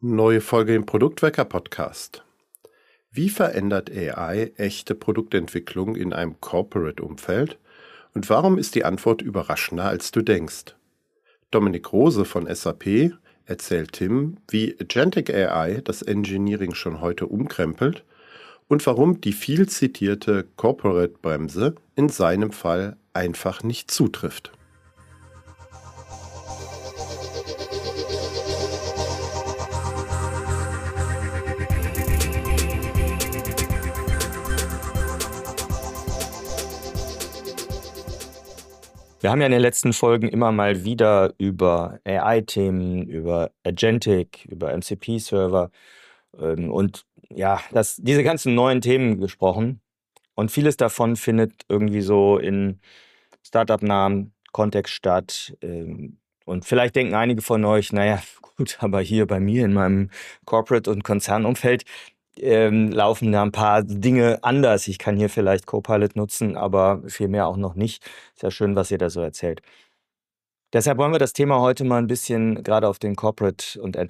Neue Folge im Produktwecker Podcast. Wie verändert AI echte Produktentwicklung in einem Corporate-Umfeld? Und warum ist die Antwort überraschender, als du denkst? Dominik Rose von SAP erzählt Tim, wie Agentic AI das Engineering schon heute umkrempelt und warum die viel zitierte Corporate-Bremse in seinem Fall einfach nicht zutrifft. Wir haben ja in den letzten Folgen immer mal wieder über AI-Themen, über Agentic, über MCP-Server und ja, diese ganzen neuen Themen gesprochen. Und vieles davon findet irgendwie so in Startup-nahen Kontext statt. Und vielleicht denken einige von euch, naja, gut, aber hier bei mir in meinem Corporate- und Konzernumfeld laufen da ein paar Dinge anders. Ich kann hier vielleicht Copilot nutzen, aber viel mehr auch noch nicht. Ist ja schön, was ihr da so erzählt. Deshalb wollen wir das Thema heute mal ein bisschen gerade auf den Corporate- und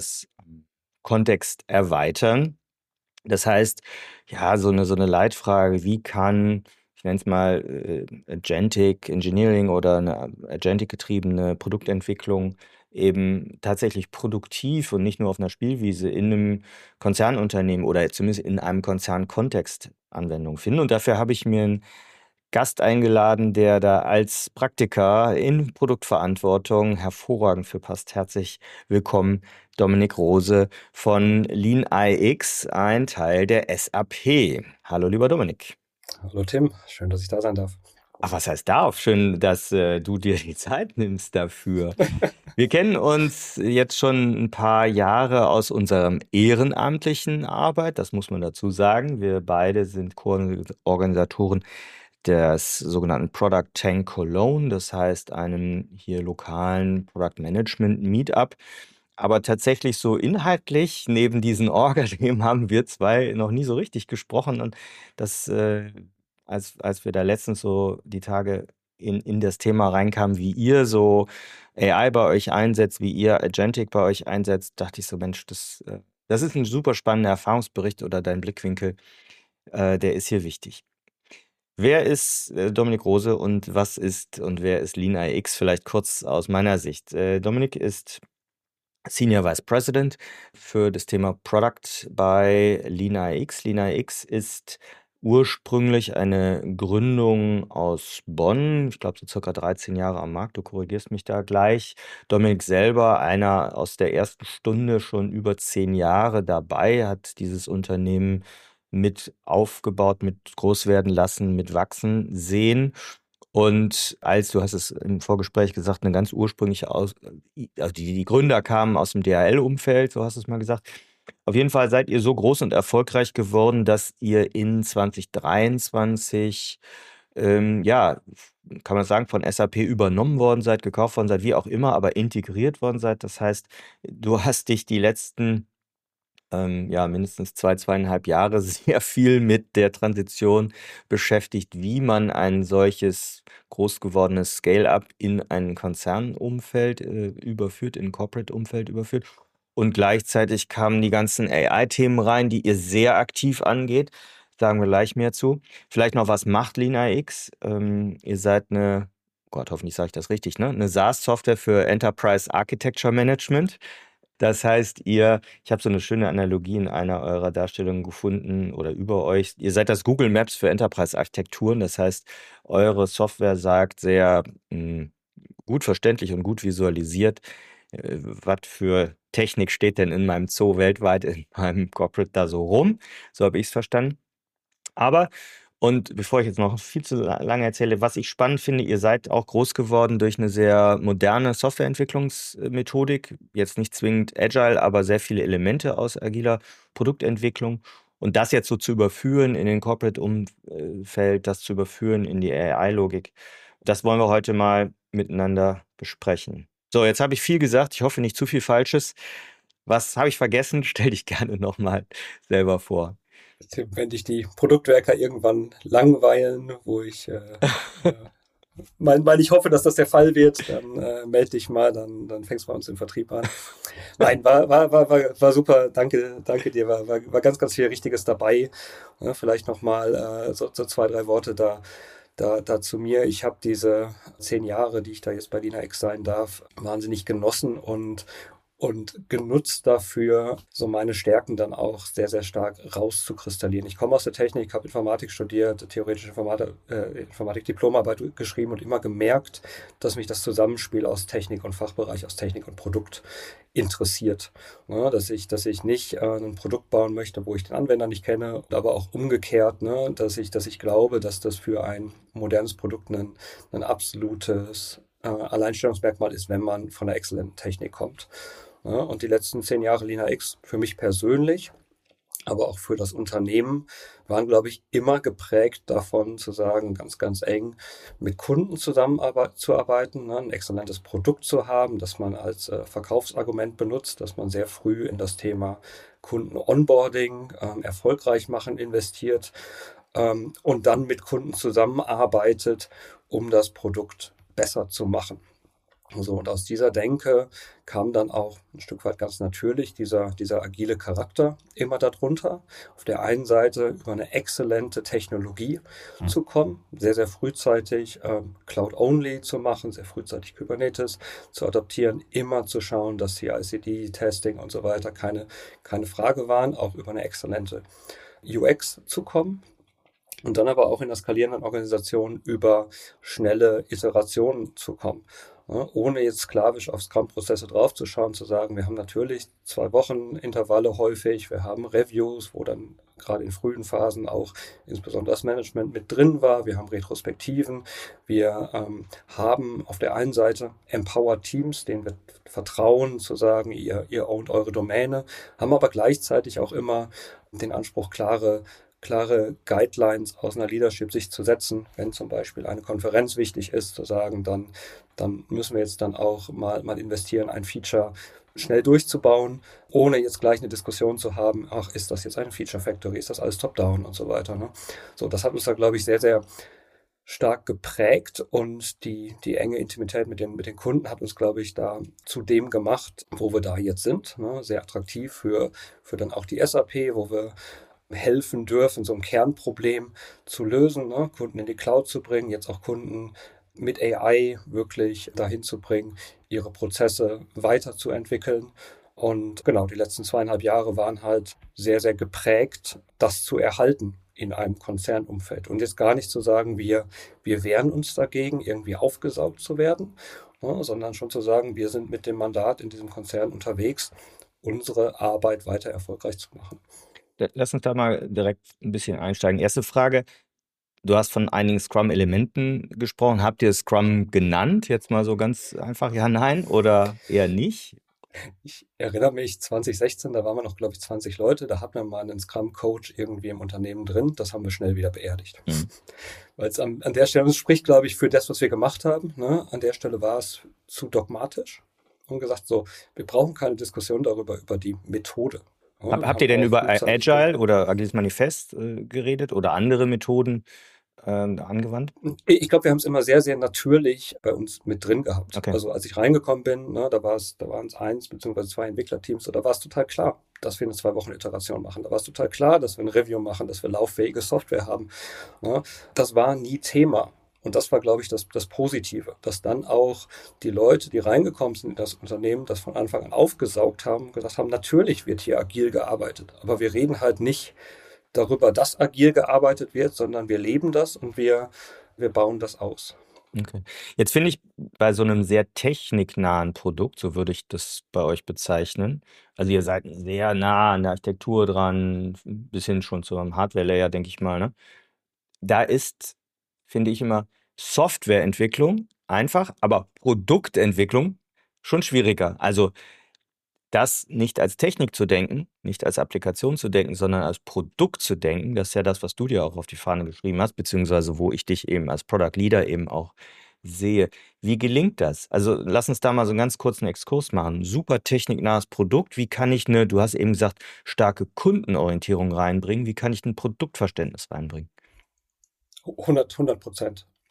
Enterprise-Kontext erweitern. Das heißt, ja, so eine Leitfrage, wie kann, ich nenne es mal Agentic Engineering oder eine Agentic-getriebene Produktentwicklung eben tatsächlich produktiv und nicht nur auf einer Spielwiese in einem Konzernunternehmen oder zumindest in einem Konzernkontext Anwendung finden. Und dafür habe ich mir einen Gast eingeladen, der da als Praktiker in Produktverantwortung hervorragend für passt. Herzlich willkommen, Dominik Rose von LeanIX, ein Teil der SAP. Hallo, lieber Dominik. Hallo Tim, schön, dass ich da sein darf. Ach, was heißt darf? Schön, dass du dir die Zeit nimmst dafür. Wir kennen uns jetzt schon ein paar Jahre aus unserem ehrenamtlichen Arbeit, das muss man dazu sagen. Wir beide sind Co-Organisatoren des sogenannten Product Tank Cologne, das heißt einem hier lokalen Product Management Meetup. Aber tatsächlich so inhaltlich, neben diesen Orga-Themen, haben wir zwei noch nie so richtig gesprochen. Und das, als wir da letztens so die Tage in das Thema reinkamen, wie ihr so AI bei euch einsetzt, wie ihr Agentic bei euch einsetzt, dachte ich so, Mensch, das ist ein super spannender Erfahrungsbericht oder dein Blickwinkel, der ist hier wichtig. Wer ist Dominik Rose und was ist und wer ist LeanIX? Vielleicht kurz aus meiner Sicht. Dominik ist Senior Vice President für das Thema Product bei LeanIX. LeanIX ist ursprünglich eine Gründung aus Bonn, ich glaube so circa 13 Jahre am Markt, du korrigierst mich da gleich. Dominik selber, einer aus der ersten Stunde, schon über 10 Jahre dabei, hat dieses Unternehmen mit aufgebaut, mit groß werden lassen, mit wachsen sehen. Und du hast es im Vorgespräch gesagt, eine ganz ursprüngliche also die Gründer kamen aus dem DHL-Umfeld, so hast du es mal gesagt. Auf jeden Fall seid ihr so groß und erfolgreich geworden, dass ihr in 2023, ja, kann man sagen, von SAP übernommen worden seid, gekauft worden seid, wie auch immer, aber integriert worden seid. Das heißt, du hast dich die letzten ja, mindestens 2,5 Jahre sehr viel mit der Transition beschäftigt, wie man ein solches groß gewordenes Scale-up in ein Konzernumfeld überführt, in ein Corporate-Umfeld überführt. Und gleichzeitig kamen die ganzen AI-Themen rein, die ihr sehr aktiv angeht. Sagen wir gleich mehr zu. Vielleicht noch, was macht LeanIX? Ihr seid eine, Gott, hoffentlich sage ich das richtig, ne? Eine SaaS-Software für Enterprise Architecture Management. Das heißt, ich habe so eine schöne Analogie in einer eurer Darstellungen gefunden oder über euch. Ihr seid das Google Maps für Enterprise-Architekturen. Das heißt, eure Software sagt sehr gut verständlich und gut visualisiert, was für Technik steht denn in meinem Zoo weltweit, in meinem Corporate da so rum. So habe ich es verstanden. Aber, und bevor ich jetzt noch viel zu lange erzähle, was ich spannend finde, ihr seid auch groß geworden durch eine sehr moderne Softwareentwicklungsmethodik. Jetzt nicht zwingend Agile, aber sehr viele Elemente aus agiler Produktentwicklung. Und das jetzt so zu überführen in den Corporate-Umfeld, das zu überführen in die AI-Logik, das wollen wir heute mal miteinander besprechen. So, jetzt habe ich viel gesagt. Ich hoffe nicht zu viel Falsches. Was habe ich vergessen? Stell dich gerne nochmal selber vor. Tim, wenn dich die Produktwerker irgendwann langweilen, wo ich weil ich hoffe, dass das der Fall wird, dann melde dich mal, dann fängst du bei uns im Vertrieb an. Nein, war super, danke dir, war ganz, ganz viel Richtiges dabei. Ja, vielleicht nochmal so 2, 3 Worte da zu mir. Ich habe diese 10 Jahre, die ich da jetzt bei LinaX sein darf, wahnsinnig genossen und genutzt dafür, so meine Stärken dann auch sehr, sehr stark rauszukristallieren. Ich komme aus der Technik, habe Informatik studiert, theoretische Informatik-Diplomarbeit geschrieben und immer gemerkt, dass mich das Zusammenspiel aus Technik und Fachbereich, aus Technik und Produkt interessiert. Ja, dass ich nicht ein Produkt bauen möchte, wo ich den Anwender nicht kenne, aber auch umgekehrt, ne, dass ich glaube, dass das für ein modernes Produkt ein absolutes Alleinstellungsmerkmal ist, wenn man von der exzellenten Technik kommt. Ja, und die letzten 10 Jahre LinaX für mich persönlich, aber auch für das Unternehmen, waren, glaube ich, immer geprägt davon zu sagen, ganz, ganz eng mit Kunden zusammenzuarbeiten, ne, ein exzellentes Produkt zu haben, das man als Verkaufsargument benutzt, dass man sehr früh in das Thema Kunden-Onboarding, erfolgreich machen investiert und dann mit Kunden zusammenarbeitet, um das Produkt besser zu machen. So, und aus dieser Denke kam dann auch ein Stück weit ganz natürlich dieser agile Charakter immer darunter. Auf der einen Seite über eine exzellente Technologie zu kommen, sehr, sehr frühzeitig Cloud-only zu machen, sehr frühzeitig Kubernetes zu adaptieren, immer zu schauen, dass CI/CD, Testing und so weiter keine Frage waren, auch über eine exzellente UX zu kommen. Und dann aber auch in der skalierenden Organisation über schnelle Iterationen zu kommen. Ja, ohne jetzt sklavisch auf Scrum-Prozesse draufzuschauen, zu sagen, wir haben natürlich 2 Wochen Intervalle häufig, wir haben Reviews, wo dann gerade in frühen Phasen auch insbesondere das Management mit drin war, wir haben Retrospektiven, wir haben auf der einen Seite Empowered Teams, denen wir vertrauen, zu sagen, ihr ownt eure Domäne, haben aber gleichzeitig auch immer den Anspruch, klare Guidelines aus einer Leadership-Sicht zu setzen, wenn zum Beispiel eine Konferenz wichtig ist, zu sagen, dann müssen wir jetzt dann auch mal investieren, ein Feature schnell durchzubauen, ohne jetzt gleich eine Diskussion zu haben, ach, ist das jetzt eine Feature Factory, ist das alles top-down und so weiter. Ne? So, das hat uns da, glaube ich, sehr, sehr stark geprägt und die enge Intimität mit den Kunden hat uns, glaube ich, da zu dem gemacht, wo wir da jetzt sind. Ne? Sehr attraktiv für dann auch die SAP, wo wir helfen dürfen, so ein Kernproblem zu lösen, ne? Kunden in die Cloud zu bringen, jetzt auch Kunden mit AI wirklich dahin zu bringen, ihre Prozesse weiterzuentwickeln. Und genau, die letzten 2,5 Jahre waren halt sehr, sehr geprägt, das zu erhalten in einem Konzernumfeld. Und jetzt gar nicht zu sagen, wir wehren uns dagegen, irgendwie aufgesaugt zu werden, ne? Sondern schon zu sagen, wir sind mit dem Mandat in diesem Konzern unterwegs, unsere Arbeit weiter erfolgreich zu machen. Lass uns da mal direkt ein bisschen einsteigen. Erste Frage, du hast von einigen Scrum-Elementen gesprochen. Habt ihr Scrum genannt? Jetzt mal so ganz einfach, ja, nein oder eher nicht? Ich erinnere mich, 2016, da waren wir noch, glaube ich, 20 Leute, da hatten wir mal einen Scrum-Coach irgendwie im Unternehmen drin. Das haben wir schnell wieder beerdigt. Weil es an der Stelle, das spricht, glaube ich, für das, was wir gemacht haben. Ne? An der Stelle war es zu dogmatisch und gesagt, so, wir brauchen keine Diskussion darüber, über die Methode. Ja, Habt ihr denn über Agile oder Agiles Manifest geredet oder andere Methoden angewandt? Ich glaube, wir haben es immer sehr, sehr natürlich bei uns mit drin gehabt. Okay. Also als ich reingekommen bin, ne, da waren es 1 bzw. 2 Entwicklerteams, da war es total klar, dass wir eine 2-Wochen-Iteration machen. Da war es total klar, dass wir ein Review machen, dass wir lauffähige Software haben. Ne. Das war nie Thema. Und das war, glaube ich, das Positive, dass dann auch die Leute, die reingekommen sind in das Unternehmen, das von Anfang an aufgesaugt haben, gesagt haben, natürlich wird hier agil gearbeitet, aber wir reden halt nicht darüber, dass agil gearbeitet wird, sondern wir leben das und wir bauen das aus. Okay. Jetzt finde ich bei so einem sehr techniknahen Produkt, so würde ich das bei euch bezeichnen, also ihr seid sehr nah an der Architektur dran, bis hin schon zu einem Hardware-Layer, denke ich mal, ne? Da ist, finde ich immer, Softwareentwicklung einfach, aber Produktentwicklung schon schwieriger. Also das nicht als Technik zu denken, nicht als Applikation zu denken, sondern als Produkt zu denken, das ist ja das, was du dir auch auf die Fahne geschrieben hast, beziehungsweise wo ich dich eben als Product Leader eben auch sehe. Wie gelingt das? Also lass uns da mal so einen ganz kurzen Exkurs machen. Super techniknahes Produkt. Wie kann ich du hast eben gesagt, starke Kundenorientierung reinbringen. Wie kann ich ein Produktverständnis reinbringen? 100%.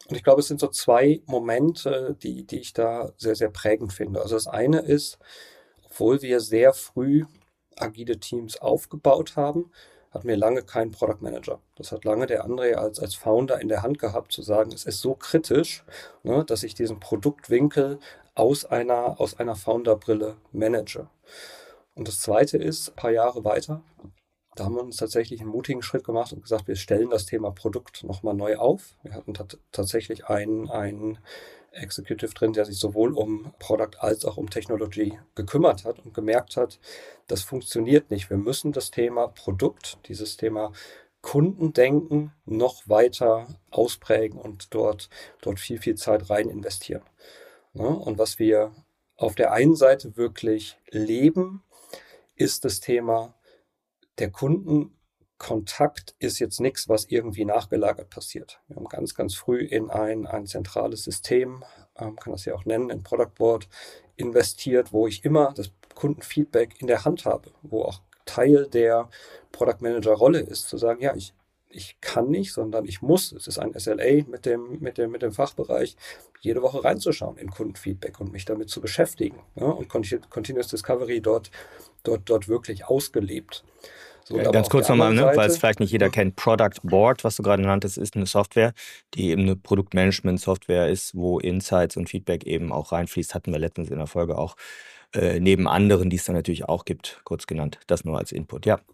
Und ich glaube, es sind so zwei Momente, die ich da sehr, sehr prägend finde. Also das eine ist, obwohl wir sehr früh agile Teams aufgebaut haben, hatten wir lange keinen Product Manager. Das hat lange der André als Founder in der Hand gehabt, zu sagen, es ist so kritisch, ne, dass ich diesen Produktwinkel aus einer Founder-Brille manage. Und das Zweite ist, ein paar Jahre weiter, da haben wir uns tatsächlich einen mutigen Schritt gemacht und gesagt, wir stellen das Thema Produkt nochmal neu auf. Wir hatten tatsächlich einen Executive drin, der sich sowohl um Product als auch um Technology gekümmert hat und gemerkt hat, das funktioniert nicht. Wir müssen das Thema Produkt, dieses Thema Kundendenken noch weiter ausprägen und dort viel, viel Zeit rein investieren. Ja, und was wir auf der einen Seite wirklich leben, ist das Thema, der Kundenkontakt ist jetzt nichts, was irgendwie nachgelagert passiert. Wir haben ganz, ganz früh in ein zentrales System, kann das ja auch nennen, in Product Board investiert, wo ich immer das Kundenfeedback in der Hand habe, wo auch Teil der Product Manager Rolle ist, zu sagen, ja, ich kann nicht, sondern ich muss. Es ist ein SLA mit dem Fachbereich, jede Woche reinzuschauen in Kundenfeedback und mich damit zu beschäftigen. Ja, und Continuous Discovery dort wirklich ausgelebt. So, ganz kurz nochmal, ne, weil es vielleicht nicht jeder kennt. Product Board, was du gerade nanntest, ist eine Software, die eben eine Produktmanagement-Software ist, wo Insights und Feedback eben auch reinfließt. Hatten wir letztens in der Folge auch neben anderen, die es dann natürlich auch gibt, kurz genannt. Das nur als Input, ja.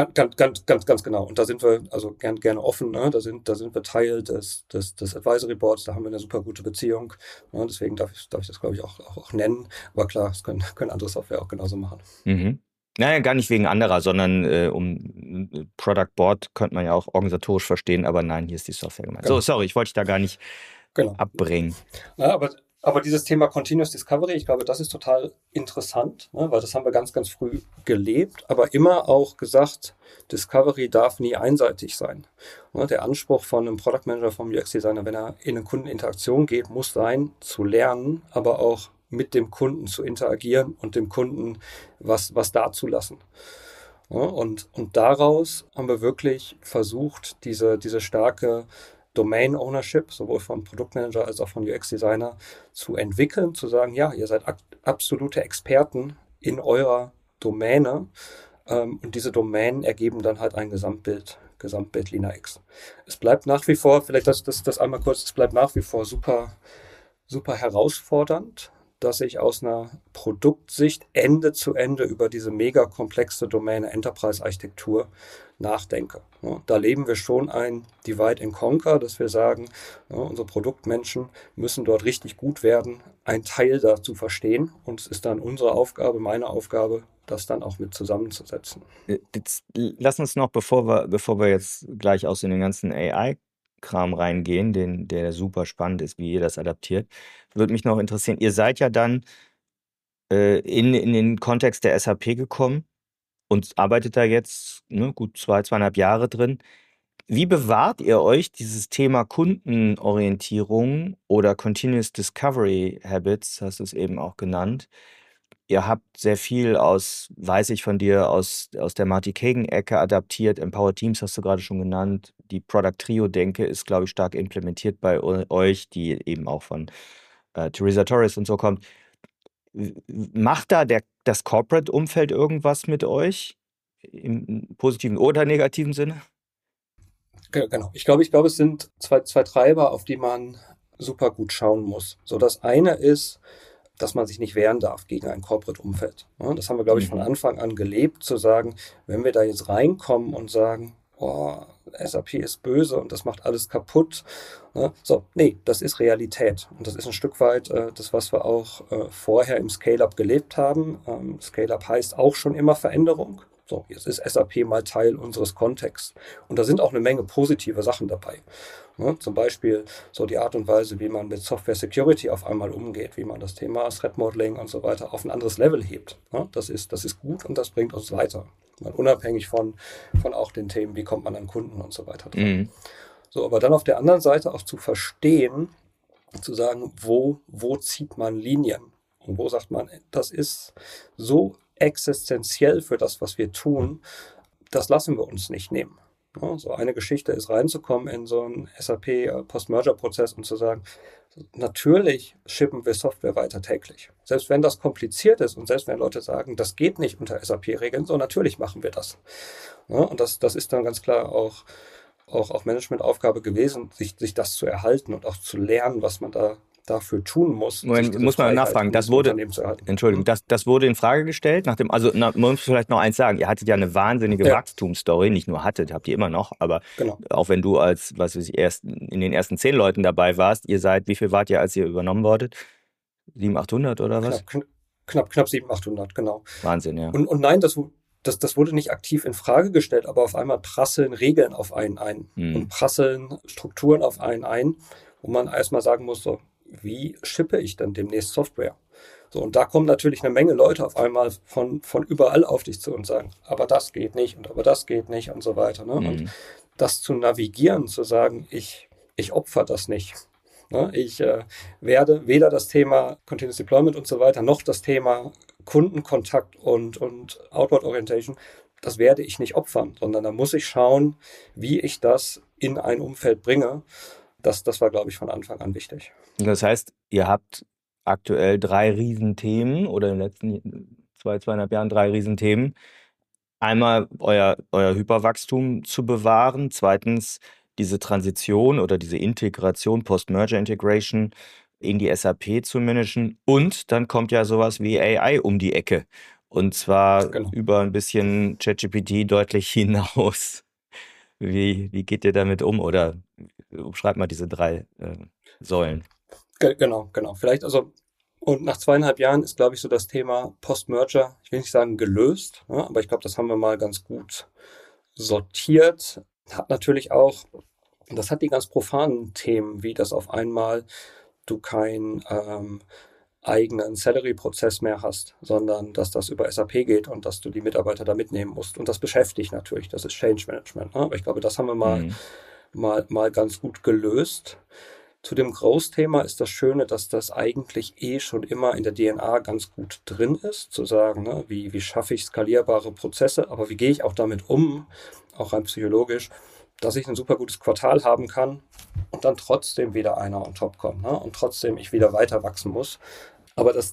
Ganz genau. Und da sind wir also gerne offen. Ne? Da sind wir Teil des Advisory Boards. Da haben wir eine super gute Beziehung. Ne? Deswegen darf ich das, glaube ich, auch nennen. Aber klar, das können andere Software auch genauso machen. Mhm. Naja, gar nicht wegen anderer, sondern um Product Board könnte man ja auch organisatorisch verstehen. Aber nein, hier ist die Software gemeint. Genau. So, sorry, ich wollte dich da gar nicht abbringen. Ja, aber dieses Thema Continuous Discovery, ich glaube, das ist total interessant, ne, weil das haben wir ganz, ganz früh gelebt, aber immer auch gesagt, Discovery darf nie einseitig sein. Ne, der Anspruch von einem Product Manager, vom UX-Designer, wenn er in eine Kundeninteraktion geht, muss sein, zu lernen, aber auch mit dem Kunden zu interagieren und dem Kunden was dazulassen. Ja, und daraus haben wir wirklich versucht, diese starke Domain Ownership, sowohl von Produktmanager als auch von UX-Designer, zu entwickeln, zu sagen, ja, ihr seid absolute Experten in eurer Domäne und diese Domänen ergeben dann halt ein Gesamtbild LeanIX. Es bleibt nach wie vor, vielleicht das einmal kurz, es bleibt nach wie vor super, super herausfordernd, dass ich aus einer Produktsicht Ende zu Ende über diese mega komplexe Domäne Enterprise-Architektur nachdenke. Ja, da leben wir schon ein Divide and Conquer, dass wir sagen, ja, unsere Produktmenschen müssen dort richtig gut werden, einen Teil dazu verstehen. Und es ist dann unsere Aufgabe, meine Aufgabe, das dann auch mit zusammenzusetzen. Jetzt lass uns noch, bevor wir jetzt gleich aus in den ganzen AI-Kram reingehen, der super spannend ist, wie ihr das adaptiert, würde mich noch interessieren. Ihr seid ja dann in den Kontext der SAP gekommen und arbeitet da jetzt gut 2,5 Jahre drin. Wie bewahrt ihr euch dieses Thema Kundenorientierung oder Continuous Discovery Habits, hast du es eben auch genannt? Ihr habt sehr viel weiß ich von dir, aus der Marty Kagan-Ecke adaptiert. Empower Teams hast du gerade schon genannt. Die Product Trio-Denke ist, glaube ich, stark implementiert bei euch, die eben auch von Teresa Torres und so kommt. Macht da das Corporate-Umfeld irgendwas mit euch? Im positiven oder negativen Sinne? Genau. Ich glaube, es sind zwei Treiber, auf die man super gut schauen muss. So, das eine ist, dass man sich nicht wehren darf gegen ein Corporate-Umfeld. Ja, das haben wir, glaube ich, von Anfang an gelebt, zu sagen, wenn wir da jetzt reinkommen und sagen, SAP ist böse und das macht alles kaputt. Ja, das ist Realität. Und das ist ein Stück weit das, was wir auch vorher im Scale-Up gelebt haben. Scale-Up heißt auch schon immer Veränderung. So, jetzt ist SAP mal Teil unseres Kontexts. Und da sind auch eine Menge positive Sachen dabei. Ja, zum Beispiel so die Art und Weise, wie man mit Software Security auf einmal umgeht, wie man das Thema Threat Modeling und so weiter auf ein anderes Level hebt. Ja, das ist gut und das bringt uns weiter. Mal unabhängig von auch den Themen, wie kommt man an Kunden und so weiter dran. So, aber dann auf der anderen Seite auch zu verstehen, zu sagen, wo zieht man Linien? Und wo sagt man, das ist so existenziell für das, was wir tun, das lassen wir uns nicht nehmen. Ja, so eine Geschichte ist reinzukommen in so einen SAP Post-Merger-Prozess und zu sagen, natürlich shippen wir Software weiter täglich. Selbst wenn das kompliziert ist und selbst wenn Leute sagen, das geht nicht unter SAP-Regeln, so natürlich machen wir das. Ja, und das ist dann ganz klar auch Managementaufgabe gewesen, sich das zu erhalten und auch zu lernen, was man dafür tun muss. Moment, muss man nachfragen, das wurde, Entschuldigung, das wurde in Frage gestellt, man muss vielleicht noch eins sagen, ihr hattet ja eine wahnsinnige Wachstumsstory, nicht nur habt ihr immer noch, aber auch wenn du als, was weiß ich, in den ersten 10 Leuten dabei warst, wie viel wart ihr, als ihr übernommen wurdet? 700, 800 oder was? Knapp 700, 800, genau. Wahnsinn, ja. Und nein, das wurde nicht aktiv in Frage gestellt, aber auf einmal prasseln Regeln auf einen ein und prasseln Strukturen auf einen ein, wo man erstmal sagen muss, so, wie shippe ich dann demnächst Software? So, und da kommen natürlich eine Menge Leute auf einmal von überall auf dich zu und sagen, aber das geht nicht und aber das geht nicht und so weiter. Ne? Und das zu navigieren, zu sagen, ich opfer das nicht. Ne? Ich werde weder das Thema Continuous Deployment und so weiter, noch das Thema Kundenkontakt und Outward Orientation, das werde ich nicht opfern, sondern da muss ich schauen, wie ich das in ein Umfeld bringe. Das war, glaube ich, von Anfang an wichtig. Das heißt, ihr habt aktuell 3 Riesenthemen oder in den letzten 2,5 Jahren 3 Riesenthemen. Einmal euer Hyperwachstum zu bewahren, zweitens diese Transition oder diese Integration, Post-Merger-Integration in die SAP zu managen und dann kommt ja sowas wie AI um die Ecke und zwar über ein bisschen ChatGPT deutlich hinaus. Wie geht ihr damit um oder schreibt mal diese 3 Säulen? Genau. Vielleicht und nach 2,5 Jahren ist, glaube ich, so das Thema Post-Merger, ich will nicht sagen gelöst, ja, aber ich glaube, das haben wir mal ganz gut sortiert. Hat natürlich auch, das hat die ganz profanen Themen, wie das auf einmal du keinen eigenen Salary-Prozess mehr hast, sondern dass das über SAP geht und dass du die Mitarbeiter da mitnehmen musst. Und das beschäftigt natürlich, das ist Change Management. Ne? Aber ich glaube, das haben wir mal ganz gut gelöst. Zu dem Growth-Thema ist das Schöne, dass das eigentlich schon immer in der DNA ganz gut drin ist, zu sagen, ne, wie schaffe ich skalierbare Prozesse, aber wie gehe ich auch damit um, auch rein psychologisch, dass ich ein super gutes Quartal haben kann und dann trotzdem wieder einer on top kommt, ne, und trotzdem ich wieder weiter wachsen muss. Aber das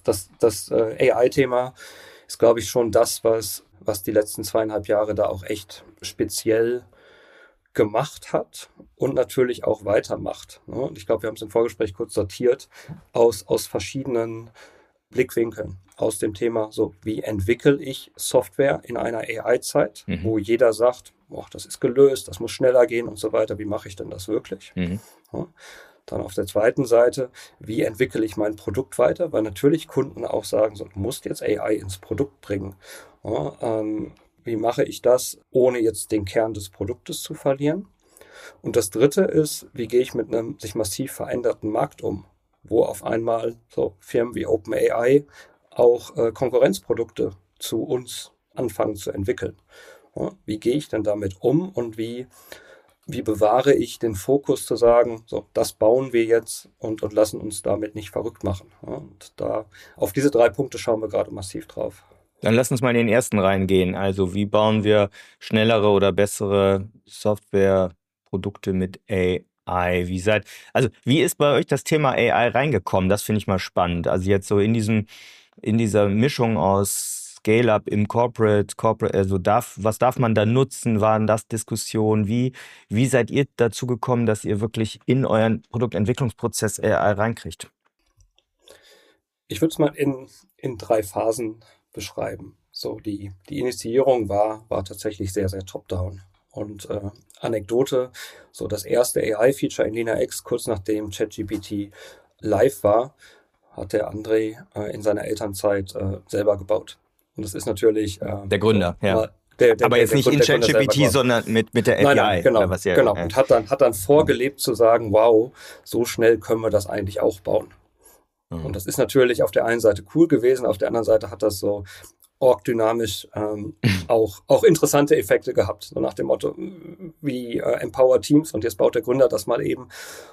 AI-Thema ist, glaube ich, schon das, was die letzten 2,5 Jahre da auch echt speziell gemacht hat und natürlich auch weitermacht. Ne? Und ich glaube, wir haben es im Vorgespräch kurz sortiert aus verschiedenen Blickwinkeln. Aus dem Thema, so wie entwickle ich Software in einer AI-Zeit, wo jeder sagt, das ist gelöst, das muss schneller gehen und so weiter. Wie mache ich denn das wirklich? Ja? Dann auf der zweiten Seite, wie entwickle ich mein Produkt weiter? Weil natürlich Kunden auch sagen, so, du musst jetzt AI ins Produkt bringen. Ja, wie mache ich das, ohne jetzt den Kern des Produktes zu verlieren? Und das Dritte ist, wie gehe ich mit einem sich massiv veränderten Markt um, wo auf einmal so Firmen wie OpenAI auch Konkurrenzprodukte zu uns anfangen zu entwickeln. Ja, wie gehe ich denn damit um und wie bewahre ich den Fokus zu sagen, so, das bauen wir jetzt und lassen uns damit nicht verrückt machen. Ja, und auf diese 3 Punkte schauen wir gerade massiv drauf. Dann lass uns mal in den ersten reingehen. Also wie bauen wir schnellere oder bessere Softwareprodukte mit AI? Wie ist bei euch das Thema AI reingekommen? Das finde ich mal spannend. Also jetzt so in dieser Mischung aus Scale-up im Corporate, also was darf man da nutzen? Waren das Diskussionen? Wie seid ihr dazu gekommen, dass ihr wirklich in euren Produktentwicklungsprozess AI reinkriegt? Ich würde es mal in 3 Phasen beschreiben. So, die Initiierung war tatsächlich sehr, sehr top-down. Und Anekdote, so das erste AI-Feature in LeanIX, kurz nachdem ChatGPT live war, hat der André in seiner Elternzeit selber gebaut. Und das ist natürlich der Gründer, ja. Aber jetzt nicht in ChatGPT, sondern mit der API. Nein, genau. Genau. Und hat dann vorgelebt zu sagen, wow, so schnell können wir das eigentlich auch bauen. Und das ist natürlich auf der einen Seite cool gewesen, auf der anderen Seite hat das so org-dynamisch auch interessante Effekte gehabt. So nach dem Motto, wie Empower Teams und jetzt baut der Gründer das mal eben.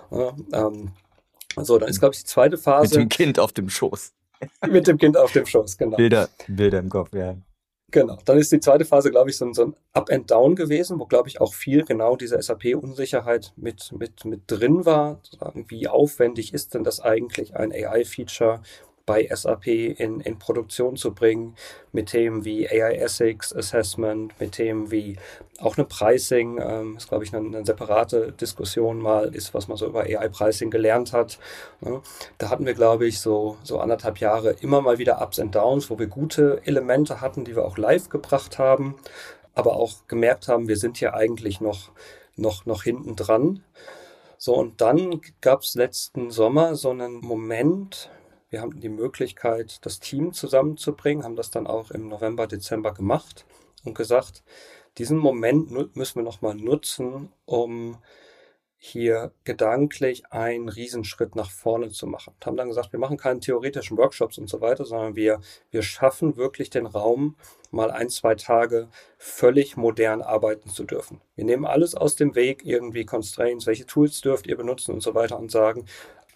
So, dann ist, glaube ich, die zweite Phase. Mit dem Kind auf dem Schoß. Mit dem Kind auf dem Schoß, genau. Bilder im Kopf, ja. Genau. Dann ist die zweite Phase, glaube ich, so ein Up and Down gewesen, wo, glaube ich, auch viel genau diese SAP-Unsicherheit mit drin war. Sagen, wie aufwendig ist denn das eigentlich, ein AI-Feature bei SAP in Produktion zu bringen, mit Themen wie AI Ethics Assessment, mit Themen wie auch eine Pricing, ist, glaube ich, eine separate Diskussion mal ist, was man so über AI-Pricing gelernt hat. Ne? Da hatten wir, glaube ich, so 1,5 Jahre immer mal wieder Ups and Downs, wo wir gute Elemente hatten, die wir auch live gebracht haben, aber auch gemerkt haben, wir sind hier eigentlich noch hinten dran. So, und dann gab es letzten Sommer so einen Moment. Wir haben die Möglichkeit, das Team zusammenzubringen, haben das dann auch im November, Dezember gemacht und gesagt, diesen Moment müssen wir nochmal nutzen, um hier gedanklich einen Riesenschritt nach vorne zu machen. Und haben dann gesagt, wir machen keine theoretischen Workshops und so weiter, sondern wir schaffen wirklich den Raum, mal 1, 2 Tage völlig modern arbeiten zu dürfen. Wir nehmen alles aus dem Weg, irgendwie Constraints, welche Tools dürft ihr benutzen und so weiter und sagen,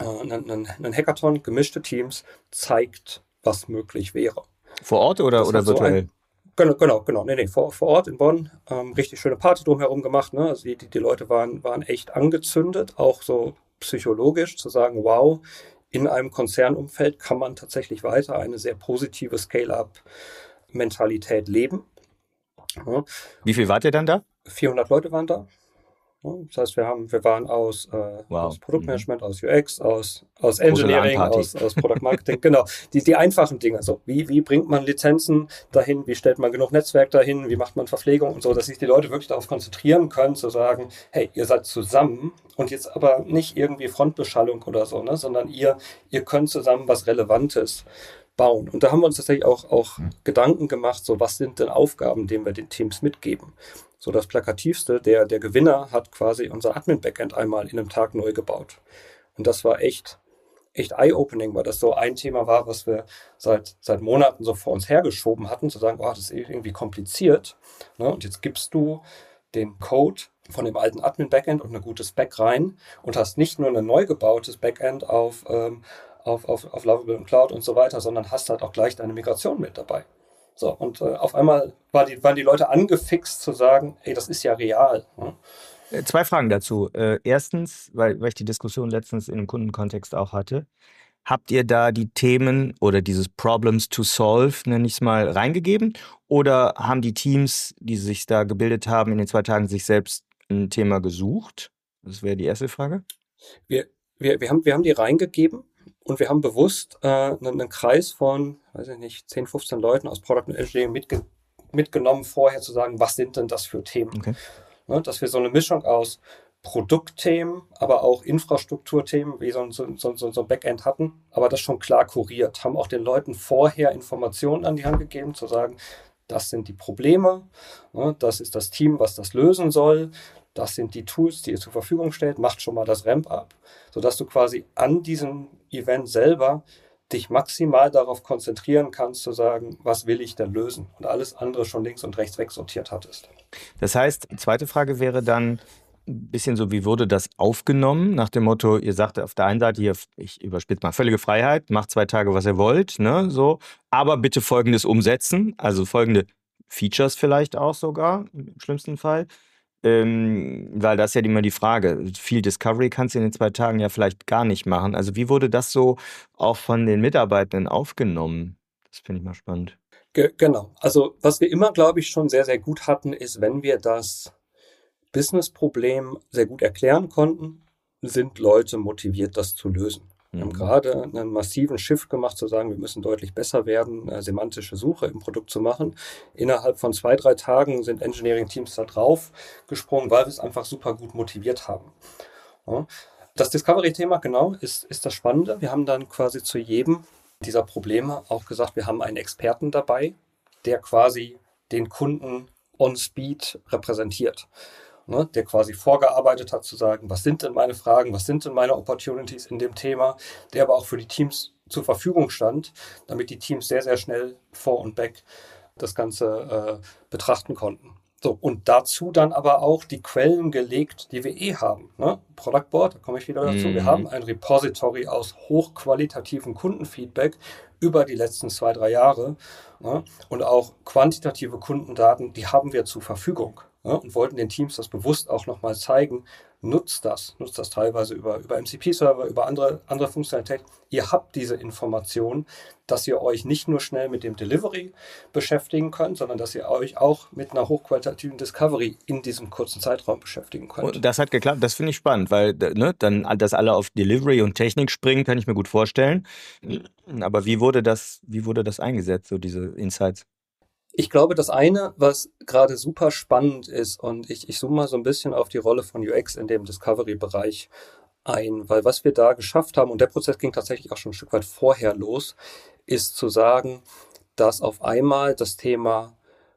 ein Hackathon, gemischte Teams, zeigt, was möglich wäre. Vor Ort oder virtuell? Genau. Nee, vor Ort in Bonn. Richtig schöne Party drumherum gemacht. Ne? Also die Leute waren echt angezündet, auch so psychologisch zu sagen, wow, in einem Konzernumfeld kann man tatsächlich weiter eine sehr positive Scale-up-Mentalität leben. Ja. Wie viel wart ihr dann da? 400 Leute waren da. Das heißt, wir waren aus Produktmanagement, aus UX, aus Engineering, aus Product Marketing, genau. Die einfachen Dinge. So, wie bringt man Lizenzen dahin? Wie stellt man genug Netzwerk dahin? Wie macht man Verpflegung und so, dass sich die Leute wirklich darauf konzentrieren können, zu sagen, hey, ihr seid zusammen und jetzt aber nicht irgendwie Frontbeschallung oder so, ne, sondern ihr könnt zusammen was Relevantes bauen. Und da haben wir uns tatsächlich auch Gedanken gemacht, so was sind denn Aufgaben, die wir den Teams mitgeben? So das Plakativste, der Gewinner hat quasi unser Admin-Backend einmal in einem Tag neu gebaut. Und das war echt eye-opening, weil das so ein Thema war, was wir seit Monaten so vor uns hergeschoben hatten, zu sagen, oh, das ist irgendwie kompliziert. Ne? Und jetzt gibst du den Code von dem alten Admin-Backend und eine gute Spec rein und hast nicht nur ein neu gebautes Backend auf Lovable und Cloud und so weiter, sondern hast halt auch gleich deine Migration mit dabei. So, und auf einmal waren die Leute angefixt zu sagen, ey, das ist ja real. Ne? 2 Fragen dazu. Erstens, weil ich die Diskussion letztens in einem Kundenkontext auch hatte, habt ihr da die Themen oder dieses Problems to solve, nenne ich es mal, reingegeben? Oder haben die Teams, die sich da gebildet haben, in den 2 Tagen sich selbst ein Thema gesucht? Das wäre die erste Frage. Wir haben die reingegeben. Und wir haben bewusst einen Kreis von, weiß ich nicht, 10, 15 Leuten aus Product und Engineering mitgenommen, vorher zu sagen, was sind denn das für Themen? Okay. Ne, dass wir so eine Mischung aus Produktthemen, aber auch Infrastrukturthemen, wie so ein Backend hatten, aber das schon klar kuriert, haben auch den Leuten vorher Informationen an die Hand gegeben, zu sagen, das sind die Probleme, ne, das ist das Team, was das lösen soll, das sind die Tools, die ihr zur Verfügung stellt, macht schon mal das Ramp-up, sodass du quasi an diesem Event selber dich maximal darauf konzentrieren kannst, zu sagen, was will ich denn lösen? Und alles andere schon links und rechts wegsortiert hattest. Das heißt, die zweite Frage wäre dann ein bisschen so, wie wurde das aufgenommen? Nach dem Motto, ihr sagt auf der einen Seite hier, ich überspitze mal, völlige Freiheit, macht 2 Tage, was ihr wollt, ne, so, aber bitte Folgendes umsetzen, also folgende Features vielleicht auch sogar, im schlimmsten Fall. Weil das ist ja immer die Frage. Viel Discovery kannst du in den 2 Tagen ja vielleicht gar nicht machen. Also wie wurde das so auch von den Mitarbeitenden aufgenommen? Das finde ich mal spannend. Genau. Also was wir immer, glaube ich, schon sehr, sehr gut hatten, ist, wenn wir das Business-Problem sehr gut erklären konnten, sind Leute motiviert, das zu lösen. Wir haben gerade einen massiven Shift gemacht, zu sagen, wir müssen deutlich besser werden, semantische Suche im Produkt zu machen. Innerhalb von 2, 3 Tagen sind Engineering-Teams da drauf gesprungen, weil wir es einfach super gut motiviert haben. Ja. Das Discovery-Thema, genau, ist das Spannende. Wir haben dann quasi zu jedem dieser Probleme auch gesagt, wir haben einen Experten dabei, der quasi den Kunden on Speed repräsentiert. Ne, der quasi vorgearbeitet hat, zu sagen, was sind denn meine Fragen, was sind denn meine Opportunities in dem Thema, der aber auch für die Teams zur Verfügung stand, damit die Teams sehr, sehr schnell vor und back das Ganze betrachten konnten. So, und dazu dann aber auch die Quellen gelegt, die wir haben. Ne? Product Board, da komme ich wieder dazu. Wir haben ein Repository aus hochqualitativem Kundenfeedback über die letzten 2, 3 Jahre. Ne? Und auch quantitative Kundendaten, die haben wir zur Verfügung. Ne? Und wollten den Teams das bewusst auch nochmal zeigen. Nutzt das teilweise über MCP-Server, über andere Funktionalität. Ihr habt diese Informationen, dass ihr euch nicht nur schnell mit dem Delivery beschäftigen könnt, sondern dass ihr euch auch mit einer hochqualitativen Discovery in diesem kurzen Zeitraum beschäftigen könnt. Und das hat geklappt, das finde ich spannend, weil ne, dann, dass alle auf Delivery und Technik springen, kann ich mir gut vorstellen. Aber wie wurde das eingesetzt, so diese Insights? Ich glaube, das eine, was gerade super spannend ist, und ich zoome mal so ein bisschen auf die Rolle von UX in dem Discovery-Bereich ein, weil was wir da geschafft haben, und der Prozess ging tatsächlich auch schon ein Stück weit vorher los, ist zu sagen, dass auf einmal das Thema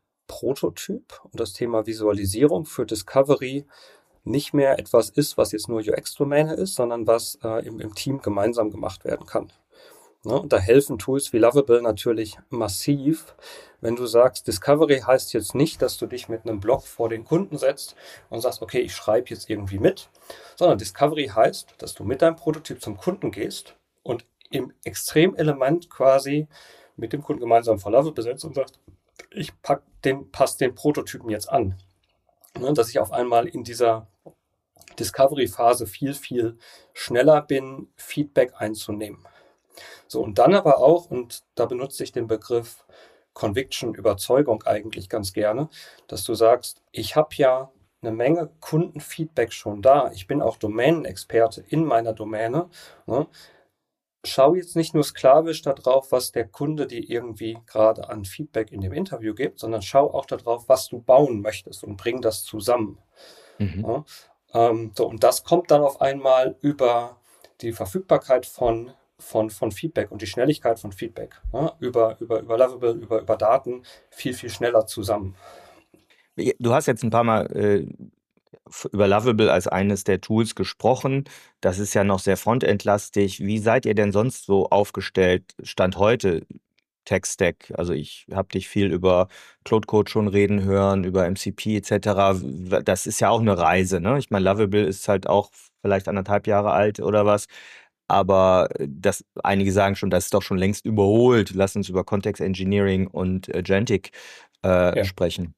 Prototyp und das Thema Visualisierung für Discovery nicht mehr etwas ist, was jetzt nur UX-Domäne ist, sondern was im Team gemeinsam gemacht werden kann. Ne? Und da helfen Tools wie Lovable natürlich massiv. Wenn du sagst, Discovery heißt jetzt nicht, dass du dich mit einem Blog vor den Kunden setzt und sagst, okay, ich schreibe jetzt irgendwie mit, sondern Discovery heißt, dass du mit deinem Prototyp zum Kunden gehst und im Extremelement quasi mit dem Kunden gemeinsam vor Lovable setzt und sagst, ich passe den Prototypen jetzt an. Ne? Dass ich auf einmal in dieser Discovery-Phase viel, viel schneller bin, Feedback einzunehmen. So, und dann aber auch, und da benutze ich den Begriff Conviction, Überzeugung eigentlich ganz gerne, dass du sagst, ich habe ja eine Menge Kundenfeedback schon da. Ich bin auch Domänenexperte in meiner Domäne. Ne? Schau jetzt nicht nur sklavisch darauf, was der Kunde dir irgendwie gerade an Feedback in dem Interview gibt, sondern schau auch darauf, was du bauen möchtest und bring das zusammen. Ja? So, und das kommt dann auf einmal über die Verfügbarkeit von Feedback und die Schnelligkeit von Feedback, ja? über Lovable, über Daten viel, viel schneller zusammen. Du hast jetzt ein paar Mal über Lovable als eines der Tools gesprochen. Das ist ja noch sehr frontendlastig. Wie seid ihr denn sonst so aufgestellt, Stand heute, Tech-Stack? Also ich habe dich viel über Claude Code schon reden hören, über MCP etc. Das ist ja auch eine Reise, ne? Ich meine, Lovable ist halt auch vielleicht 1,5 Jahre alt oder was. Aber einige sagen schon, das ist doch schon längst überholt. Lass uns über Context Engineering und Agentic sprechen.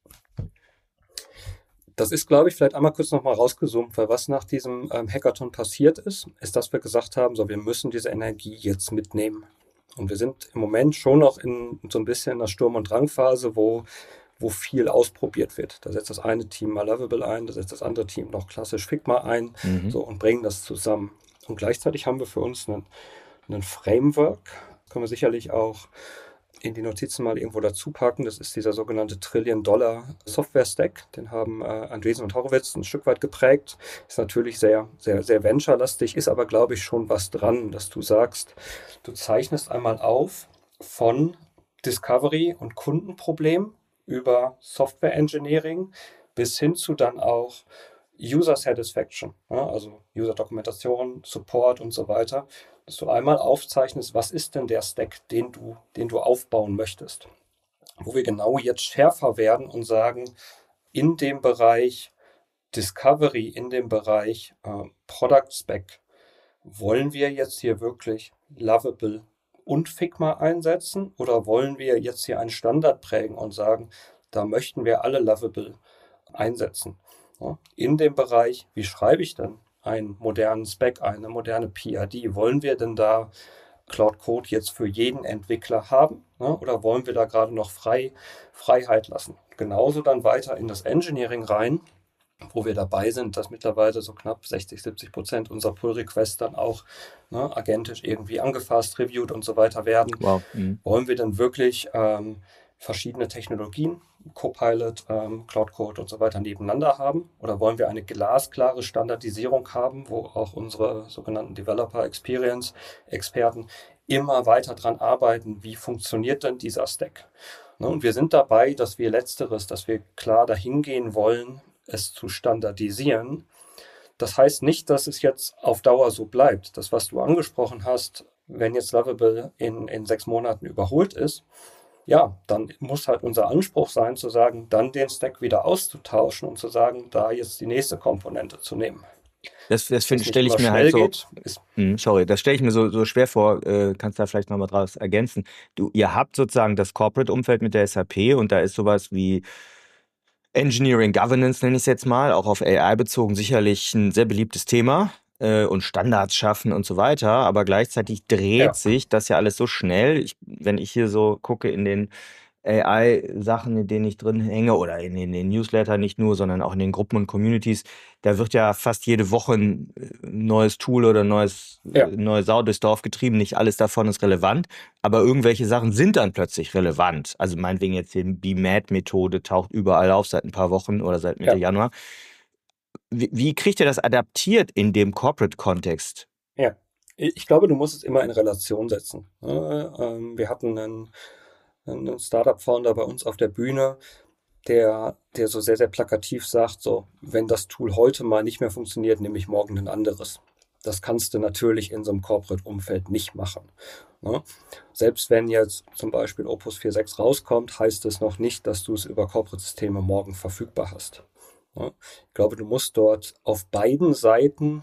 Das ist, glaube ich, vielleicht einmal kurz nochmal rausgezoomt, weil was nach diesem Hackathon passiert ist, dass wir gesagt haben, so, wir müssen diese Energie jetzt mitnehmen. Und wir sind im Moment schon noch in so ein bisschen in der Sturm- und Drangphase, wo viel ausprobiert wird. Da setzt das eine Team mal Lovable ein, da setzt das andere Team noch klassisch Figma ein, so, und bringen das zusammen. Und gleichzeitig haben wir für uns einen Framework, können wir sicherlich auch in die Notizen mal irgendwo dazu packen. Das ist dieser sogenannte Trillion-Dollar-Software-Stack. Den haben Andreessen und Horowitz ein Stück weit geprägt. Ist natürlich sehr, sehr, sehr venture-lastig, ist aber, glaube ich, schon was dran, dass du sagst, du zeichnest einmal auf von Discovery und Kundenproblem über Software Engineering bis hin zu dann auch User Satisfaction, ja, also User-Dokumentation, Support und so weiter, dass du einmal aufzeichnest, was ist denn der Stack, den du aufbauen möchtest. Wo wir genau jetzt schärfer werden und sagen, in dem Bereich Discovery, in dem Bereich Product Spec, wollen wir jetzt hier wirklich Lovable und Figma einsetzen oder wollen wir jetzt hier einen Standard prägen und sagen, da möchten wir alle Lovable einsetzen. Ja, in dem Bereich, wie schreibe ich denn einen modernen Spec ein, eine moderne PID? Wollen wir denn da Claude Code jetzt für jeden Entwickler haben? Ne? Oder wollen wir da gerade noch Freiheit lassen? Genauso dann weiter in das Engineering rein, wo wir dabei sind, dass mittlerweile so knapp 60-70% unserer Pull-Requests dann auch agentisch irgendwie angefasst, reviewed und so weiter werden. Wow. Wollen wir dann wirklich verschiedene Technologien, Copilot, Cloud Code und so weiter nebeneinander haben? Oder wollen wir eine glasklare Standardisierung haben, wo auch unsere sogenannten Developer Experience Experten immer weiter dran arbeiten, wie funktioniert denn dieser Stack? Und wir sind dabei, dass wir klar dahin gehen wollen, es zu standardisieren. Das heißt nicht, dass es jetzt auf Dauer so bleibt. Das, was du angesprochen hast, wenn jetzt Lovable in 6 Monaten überholt ist, ja, dann muss halt unser Anspruch sein, zu sagen, dann den Stack wieder auszutauschen und zu sagen, da jetzt die nächste Komponente zu nehmen. Das Dass das nicht stelle ich immer mir halt schnell so, geht, ist sorry, das stelle ich mir so schwer vor, kannst da vielleicht nochmal draus ergänzen. Ihr habt sozusagen das Corporate-Umfeld mit der SAP und da ist sowas wie Engineering Governance, nenne ich es jetzt mal, auch auf AI bezogen, sicherlich ein sehr beliebtes Thema und Standards schaffen und so weiter. Aber gleichzeitig dreht ja, sich das ja alles so schnell. Wenn ich hier so gucke in den AI-Sachen, in denen ich drin hänge oder in den Newsletter nicht nur, sondern auch in den Gruppen und Communities, da wird ja fast jede Woche ein neues Tool oder ja, neue Sau durchs Dorf getrieben. Nicht alles davon ist relevant, aber irgendwelche Sachen sind dann plötzlich relevant. Also meinetwegen jetzt die BMAT-Methode taucht überall auf seit ein paar Wochen oder seit Mitte ja, Januar. Wie kriegt ihr das adaptiert in dem Corporate-Kontext? ja. Ich glaube, du musst es immer in Relation setzen. Wir hatten einen Startup-Founder bei uns auf der Bühne, der so sehr, sehr plakativ sagt, so, wenn das Tool heute mal nicht mehr funktioniert, nehme ich morgen ein anderes. Das kannst du natürlich in so einem Corporate-Umfeld nicht machen. Ne? Selbst wenn jetzt zum Beispiel Opus 4.6 rauskommt, heißt es noch nicht, dass du es über Corporate-Systeme morgen verfügbar hast. Ne? Ich glaube, du musst dort auf beiden Seiten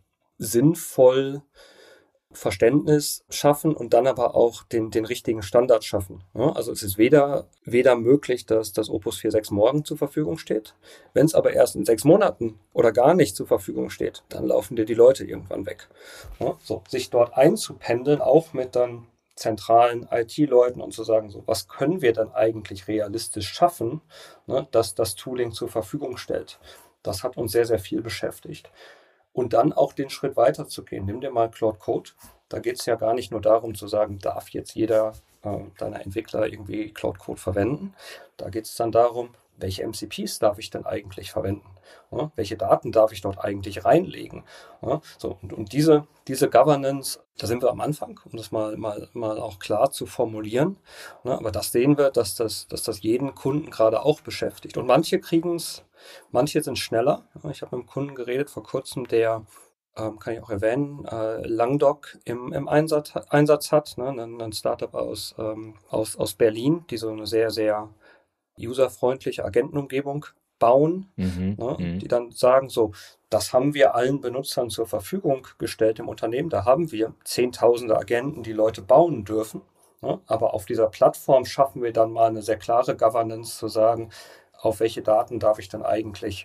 sinnvoll Verständnis schaffen und dann aber auch den richtigen Standard schaffen. Ja, also es ist weder möglich, dass das Opus 4.6 morgen zur Verfügung steht. Wenn es aber erst in 6 Monaten oder gar nicht zur Verfügung steht, dann laufen dir die Leute irgendwann weg. Ja, so, sich dort einzupendeln, auch mit dann zentralen IT-Leuten und zu sagen, so, was können wir dann eigentlich realistisch schaffen, ne, dass das Tooling zur Verfügung stellt. Das hat uns sehr, sehr viel beschäftigt. Und dann auch den Schritt weiter zu gehen. Nimm dir mal Claude Code. Da geht es ja gar nicht nur darum zu sagen, darf jetzt jeder deiner Entwickler irgendwie Claude Code verwenden. Da geht es dann darum, welche MCPs darf ich denn eigentlich verwenden? Ja, welche Daten darf ich dort eigentlich reinlegen? Ja, so, und diese Governance, da sind wir am Anfang, um das mal auch klar zu formulieren. Ja, aber das sehen wir, dass das jeden Kunden gerade auch beschäftigt. Und manche sind schneller. Ich habe mit einem Kunden geredet vor kurzem, der, kann ich auch erwähnen, Langdoc im Einsatz hat, ne? Ein Startup aus Berlin, die so eine sehr, sehr userfreundliche Agentenumgebung bauen, ne? Die dann sagen, so, das haben wir allen Benutzern zur Verfügung gestellt im Unternehmen. Da haben wir Zehntausende Agenten, die Leute bauen dürfen. Ne? Aber auf dieser Plattform schaffen wir dann mal eine sehr klare Governance zu sagen, auf welche Daten darf ich eigentlich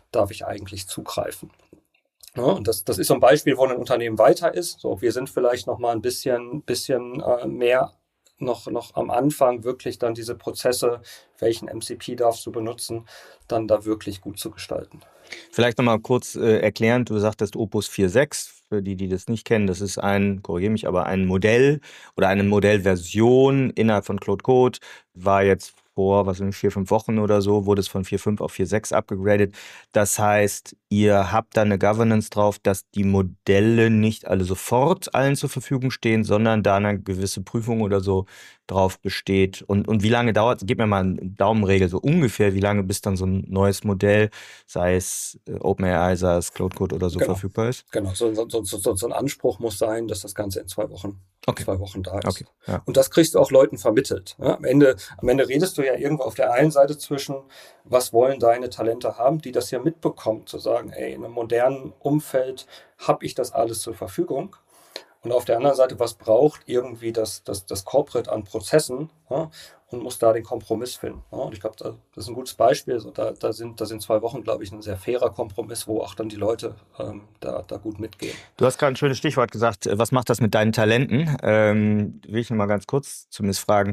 zugreifen. Ja, und das ist so ein Beispiel, wo ein Unternehmen weiter ist. So, wir sind vielleicht noch mal ein bisschen mehr noch am Anfang, wirklich dann diese Prozesse, welchen MCP darfst du benutzen, dann da wirklich gut zu gestalten. Vielleicht nochmal kurz erklären, du sagtest Opus 4.6, für die das nicht kennen, das ist korrigiere mich, aber ein Modell oder eine Modellversion innerhalb von Claude Code, war jetzt vor, 4, 5 Wochen oder so, wurde es von 4.5 auf 4.6 abgegradet. Das heißt, ihr habt da eine Governance drauf, dass die Modelle nicht alle sofort allen zur Verfügung stehen, sondern da eine gewisse Prüfung oder so drauf besteht. Und wie lange dauert, gib mir mal eine Daumenregel, so ungefähr, wie lange bis dann so ein neues Modell, sei es OpenAI, sei es Claude Code oder so, Genau. verfügbar ist? Genau, so ein Anspruch muss sein, dass das Ganze in 2 Wochen, Okay. 2 Wochen da ist. Okay, ja. Und das kriegst du auch Leuten vermittelt. Ja, am Ende redest du ja irgendwo auf der einen Seite zwischen, was wollen deine Talente haben, die das ja mitbekommen, zu sagen, ey, in einem modernen Umfeld habe ich das alles zur Verfügung. Und auf der anderen Seite, was braucht irgendwie das Corporate an Prozessen, ja, und muss da den Kompromiss finden. Ja. Und ich glaube, das ist ein gutes Beispiel. Also da sind 2 Wochen, glaube ich, ein sehr fairer Kompromiss, wo auch dann die Leute da gut mitgehen. Du hast gerade ein schönes Stichwort gesagt. Was macht das mit deinen Talenten? Will ich noch mal ganz kurz zumindest fragen.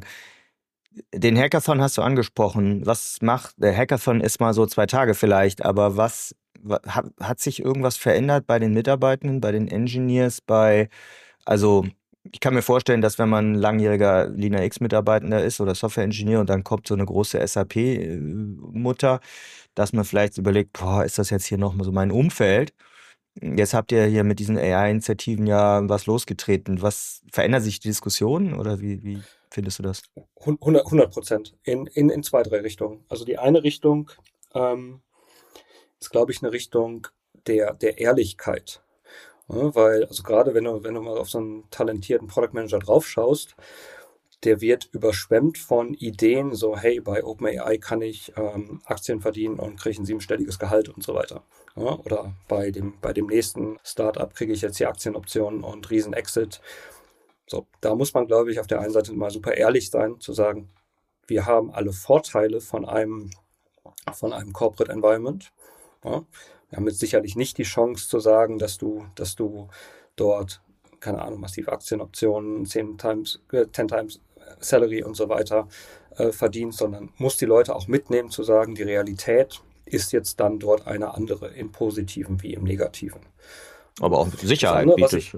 Den Hackathon hast du angesprochen. Was macht der Hackathon? Ist mal so 2 Tage vielleicht, aber hat sich irgendwas verändert bei den Mitarbeitenden, bei den Engineers, also ich kann mir vorstellen, dass wenn man langjähriger Lina-X-Mitarbeitender ist oder Software-Ingenieur und dann kommt so eine große SAP-Mutter, dass man vielleicht überlegt, boah, ist das jetzt hier noch mal so mein Umfeld? Jetzt habt ihr hier mit diesen AI-Initiativen ja was losgetreten. Was verändert sich die Diskussion oder wie findest du das? 100%. In 2, 3 Richtungen. Also die eine Richtung ist, glaube ich, eine Richtung der Ehrlichkeit. Ja, weil, also gerade wenn du mal auf so einen talentierten Product Manager drauf schaust, der wird überschwemmt von Ideen, so hey, bei OpenAI kann ich Aktien verdienen und kriege ein 7-stelliges Gehalt und so weiter. Ja, oder bei dem nächsten Startup kriege ich jetzt die Aktienoptionen und Riesen-Exit. So, da muss man, glaube ich, auf der einen Seite mal super ehrlich sein, zu sagen, wir haben alle Vorteile von einem Corporate Environment. Ja, wir haben jetzt sicherlich nicht die Chance zu sagen, dass du dort, keine Ahnung, massive Aktienoptionen, 10 times Salary und so weiter verdienst, sondern muss die Leute auch mitnehmen, zu sagen, die Realität ist jetzt dann dort eine andere, im Positiven wie im Negativen. Aber auch Sicherheit bietet.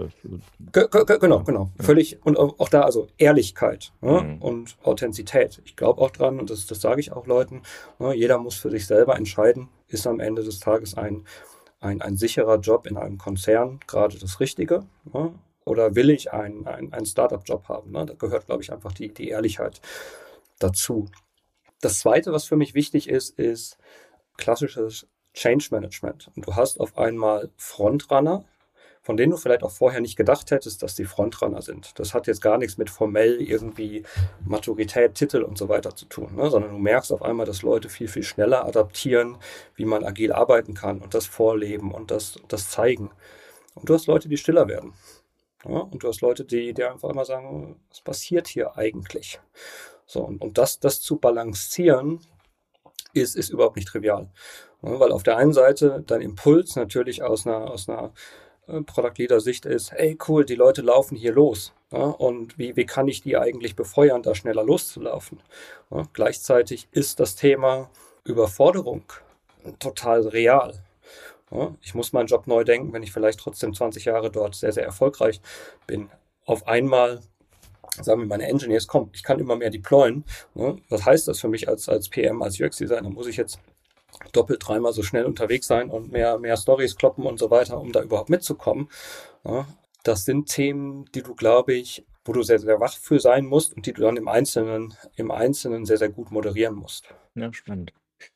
Genau. Ja. Völlig. Und auch da, also Ehrlichkeit, und Authentizität. Ich glaube auch dran, und das sage ich auch Leuten, jeder muss für sich selber entscheiden, ist am Ende des Tages ein sicherer Job in einem Konzern gerade das Richtige, oder will ich einen Startup-Job haben? Da gehört, glaube ich, einfach die Ehrlichkeit dazu. Das Zweite, was für mich wichtig ist klassisches Change Management. Und du hast auf einmal Frontrunner, von denen du vielleicht auch vorher nicht gedacht hättest, dass die Frontrunner sind. Das hat jetzt gar nichts mit formell irgendwie Maturität, Titel und so weiter zu tun, sondern du merkst auf einmal, dass Leute viel, viel schneller adaptieren, wie man agil arbeiten kann und das vorleben und das zeigen. Und du hast Leute, die stiller werden. Ja, und du hast Leute, die einfach immer sagen, was passiert hier eigentlich? So, und das zu balancieren, ist überhaupt nicht trivial. Ja, weil auf der einen Seite dein Impuls natürlich aus einer Product Leader Sicht ist, hey cool, die Leute laufen hier los. Ja, und wie kann ich die eigentlich befeuern, da schneller loszulaufen? Ja, gleichzeitig ist das Thema Überforderung total real. Ja, ich muss meinen Job neu denken, wenn ich vielleicht trotzdem 20 Jahre dort sehr, sehr erfolgreich bin. Auf einmal sagen mir meine Engineers, komm, ich kann immer mehr deployen. Ja, was heißt das für mich als PM, als UX-Designer? Muss ich jetzt doppelt, dreimal so schnell unterwegs sein und mehr Stories kloppen und so weiter, um da überhaupt mitzukommen? Ja, das sind Themen, die du, glaube ich, wo du sehr, sehr wach für sein musst und die du dann im Einzelnen sehr, sehr gut moderieren musst. Ja, spannend.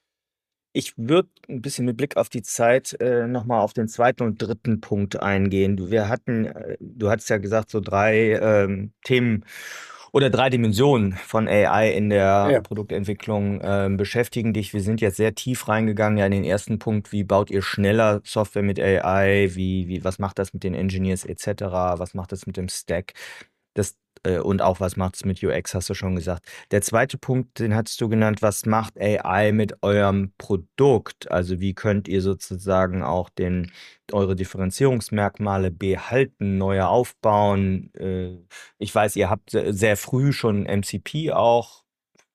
Ich würde ein bisschen mit Blick auf die Zeit nochmal auf den zweiten und dritten Punkt eingehen. Du hattest ja gesagt, so 3 Themen oder 3 Dimensionen von AI in der Produktentwicklung beschäftigen dich. Wir sind jetzt sehr tief reingegangen, ja, in den ersten Punkt, wie baut ihr schneller Software mit AI, was macht das mit den Engineers etc., was macht das mit dem Stack? Und auch, was macht es mit UX, hast du schon gesagt. Der zweite Punkt, den hattest du genannt, was macht AI mit eurem Produkt? Also wie könnt ihr sozusagen auch eure Differenzierungsmerkmale behalten, neue aufbauen? Ich weiß, ihr habt sehr früh schon MCP auch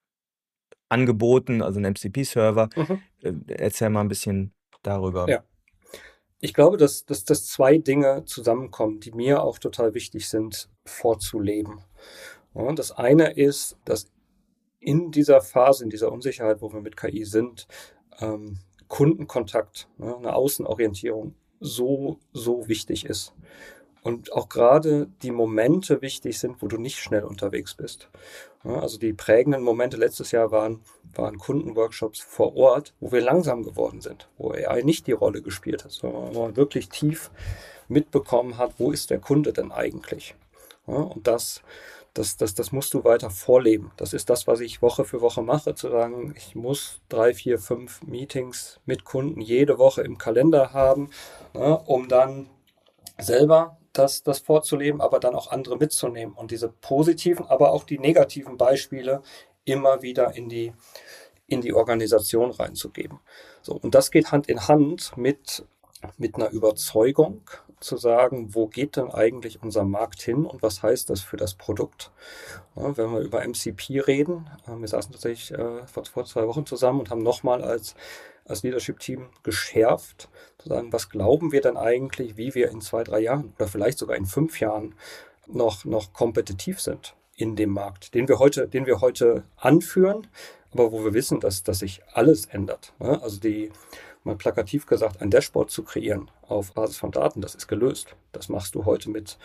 angeboten, also einen MCP-Server. Erzähl mal ein bisschen darüber. Ja. Ich glaube, dass 2 Dinge zusammenkommen, die mir auch total wichtig sind, vorzuleben. Ja, das eine ist, dass in dieser Phase, in dieser Unsicherheit, wo wir mit KI sind, Kundenkontakt, eine Außenorientierung so wichtig ist. Und auch gerade die Momente wichtig sind, wo du nicht schnell unterwegs bist. Ja, also die prägenden Momente letztes Jahr waren Kundenworkshops vor Ort, wo wir langsam geworden sind, wo AI nicht die Rolle gespielt hat, sondern wo man wirklich tief mitbekommen hat, wo ist der Kunde denn eigentlich? Ja, und das musst du weiter vorleben. Das ist das, was ich Woche für Woche mache, zu sagen, ich muss 3, 4, 5 Meetings mit Kunden jede Woche im Kalender haben, um dann selber das vorzuleben, aber dann auch andere mitzunehmen und diese positiven, aber auch die negativen Beispiele immer wieder in die Organisation reinzugeben. So, und das geht Hand in Hand mit einer Überzeugung, zu sagen, wo geht denn eigentlich unser Markt hin und was heißt das für das Produkt? Ja, wenn wir über MCP reden, wir saßen tatsächlich vor 2 Wochen zusammen und haben nochmal als Leadership-Team geschärft, zu sagen, was glauben wir denn eigentlich, wie wir in 2, 3 Jahren oder vielleicht sogar in 5 Jahren noch kompetitiv sind in dem Markt, den wir heute anführen, aber wo wir wissen, dass sich alles ändert. Ja, also mal plakativ gesagt, ein Dashboard zu kreieren auf Basis von Daten, das ist gelöst. Das machst du heute mit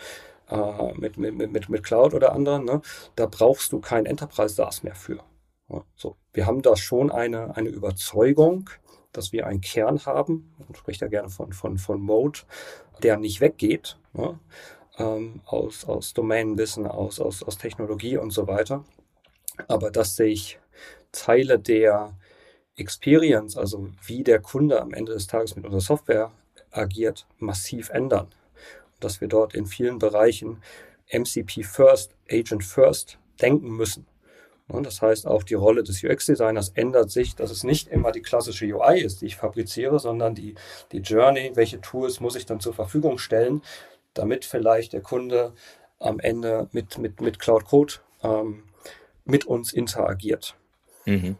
Cloud oder anderen. Da brauchst du kein Enterprise SaaS mehr für. Ja, so. Wir haben da schon eine Überzeugung, dass wir einen Kern haben, man spricht ja gerne von Mode, der nicht weggeht, aus Domänenwissen, aus Technologie und so weiter. Aber dass sich Teile der Experience, also wie der Kunde am Ende des Tages mit unserer Software agiert, massiv ändern. Dass wir dort in vielen Bereichen MCP First, Agent First denken müssen. Und das heißt, auch die Rolle des UX-Designers ändert sich, dass es nicht immer die klassische UI ist, die ich fabriziere, sondern die Journey, welche Tools muss ich dann zur Verfügung stellen, damit vielleicht der Kunde am Ende mit Cloud Code mit uns interagiert. Mhm.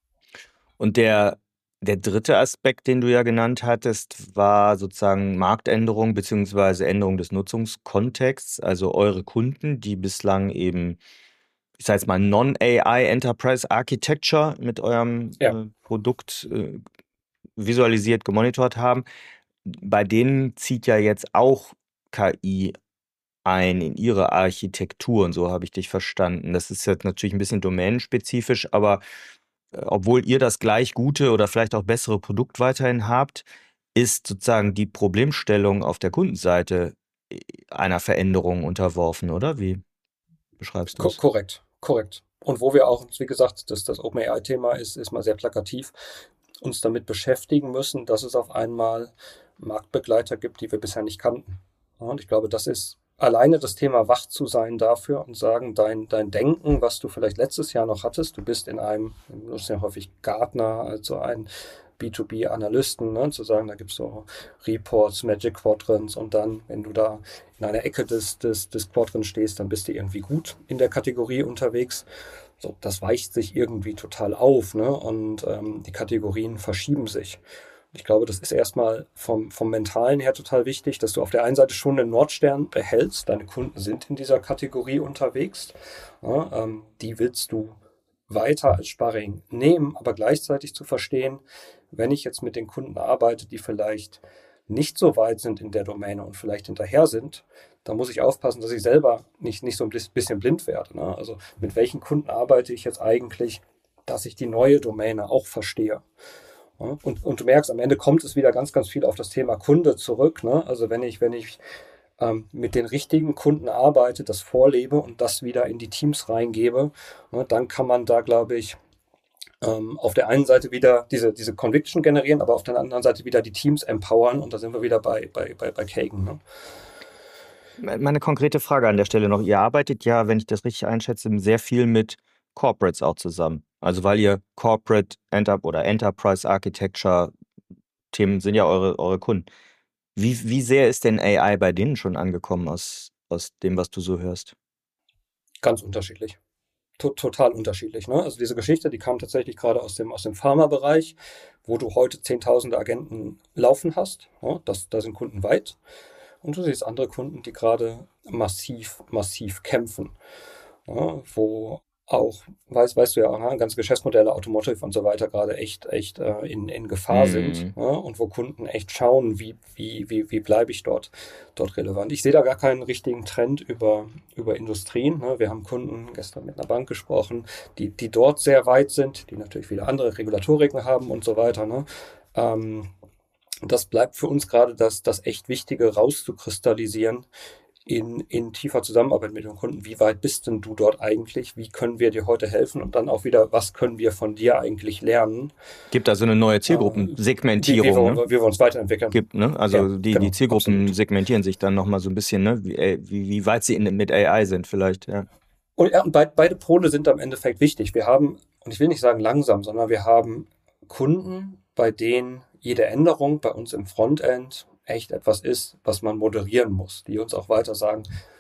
Und der dritte Aspekt, den du ja genannt hattest, war sozusagen Marktänderung bzw. Änderung des Nutzungskontexts, also eure Kunden, die bislang eben, ich sage jetzt mal, Non-AI Enterprise Architecture mit eurem Produkt visualisiert, gemonitort haben. Bei denen zieht ja jetzt auch KI ein in ihre Architektur, und so habe ich dich verstanden. Das ist jetzt natürlich ein bisschen domänenspezifisch, aber obwohl ihr das gleich gute oder vielleicht auch bessere Produkt weiterhin habt, ist sozusagen die Problemstellung auf der Kundenseite einer Veränderung unterworfen, oder? Wie beschreibst du es? Korrekt. Und wo wir auch, wie gesagt, das OpenAI-Thema ist mal sehr plakativ, uns damit beschäftigen müssen, dass es auf einmal Marktbegleiter gibt, die wir bisher nicht kannten. Und ich glaube, das ist alleine das Thema, wach zu sein dafür und sagen, dein Denken, was du vielleicht letztes Jahr noch hattest, du bist in einem, du nutzt ja häufig Gartner, also ein B2B-Analysten, ne, zu sagen, da gibt es so Reports, Magic Quadrants und dann, wenn du da in einer Ecke des Quadrants stehst, dann bist du irgendwie gut in der Kategorie unterwegs. So, das weicht sich irgendwie total auf, ne, und die Kategorien verschieben sich. Ich glaube, das ist erstmal vom Mentalen her total wichtig, dass du auf der einen Seite schon den Nordstern behältst. Deine Kunden sind in dieser Kategorie unterwegs. Ja, die willst du weiter als Sparring nehmen, aber gleichzeitig zu verstehen, wenn ich jetzt mit den Kunden arbeite, die vielleicht nicht so weit sind in der Domäne und vielleicht hinterher sind, da muss ich aufpassen, dass ich selber nicht so ein bisschen blind werde. Ne? Also mit welchen Kunden arbeite ich jetzt eigentlich, dass ich die neue Domäne auch verstehe. Ja, und du merkst, am Ende kommt es wieder ganz, ganz viel auf das Thema Kunde zurück. Ne? Also wenn ich mit den richtigen Kunden arbeite, das vorlebe und das wieder in die Teams reingebe, ne, dann kann man da, glaube ich, auf der einen Seite wieder diese Conviction generieren, aber auf der anderen Seite wieder die Teams empowern und da sind wir wieder bei Kagan. Ne? Meine konkrete Frage an der Stelle noch. Ihr arbeitet ja, wenn ich das richtig einschätze, sehr viel mit Corporates auch zusammen. Also weil ihr Corporate oder Enterprise Architecture Themen sind ja eure Kunden. Wie sehr ist denn AI bei denen schon angekommen aus dem, was du so hörst? Ganz unterschiedlich. Total unterschiedlich. Ne? Also diese Geschichte, die kam tatsächlich gerade aus dem Pharma-Bereich, wo du heute Zehntausende Agenten laufen hast. Ja? Da sind Kunden weit. Und du siehst andere Kunden, die gerade massiv kämpfen. Ja? Wo auch, weißt du ja, ganze Geschäftsmodelle, Automotive und so weiter gerade echt in Gefahr sind, ja, und wo Kunden echt schauen, wie bleibe ich dort relevant. Ich sehe da gar keinen richtigen Trend über Industrien. Ne. Wir haben Kunden, gestern mit einer Bank gesprochen, die dort sehr weit sind, die natürlich wieder andere Regulatoriken haben und so weiter. Ne. Das bleibt für uns gerade das echt Wichtige rauszukristallisieren, in tiefer Zusammenarbeit mit den Kunden. Wie weit bist denn du dort eigentlich? Wie können wir dir heute helfen? Und dann auch wieder, was können wir von dir eigentlich lernen? Gibt also eine neue Zielgruppensegmentierung. Wie wir uns weiterentwickeln. Gibt, ne? Also ja, die Zielgruppen absolut segmentieren sich dann nochmal so ein bisschen, ne? Wie weit sie mit AI sind vielleicht. Ja. Und beide Pole sind am Endeffekt wichtig. Wir haben, und ich will nicht sagen langsam, sondern wir haben Kunden, bei denen jede Änderung bei uns im Frontend echt etwas ist, was man moderieren muss, die uns auch weiter sagen,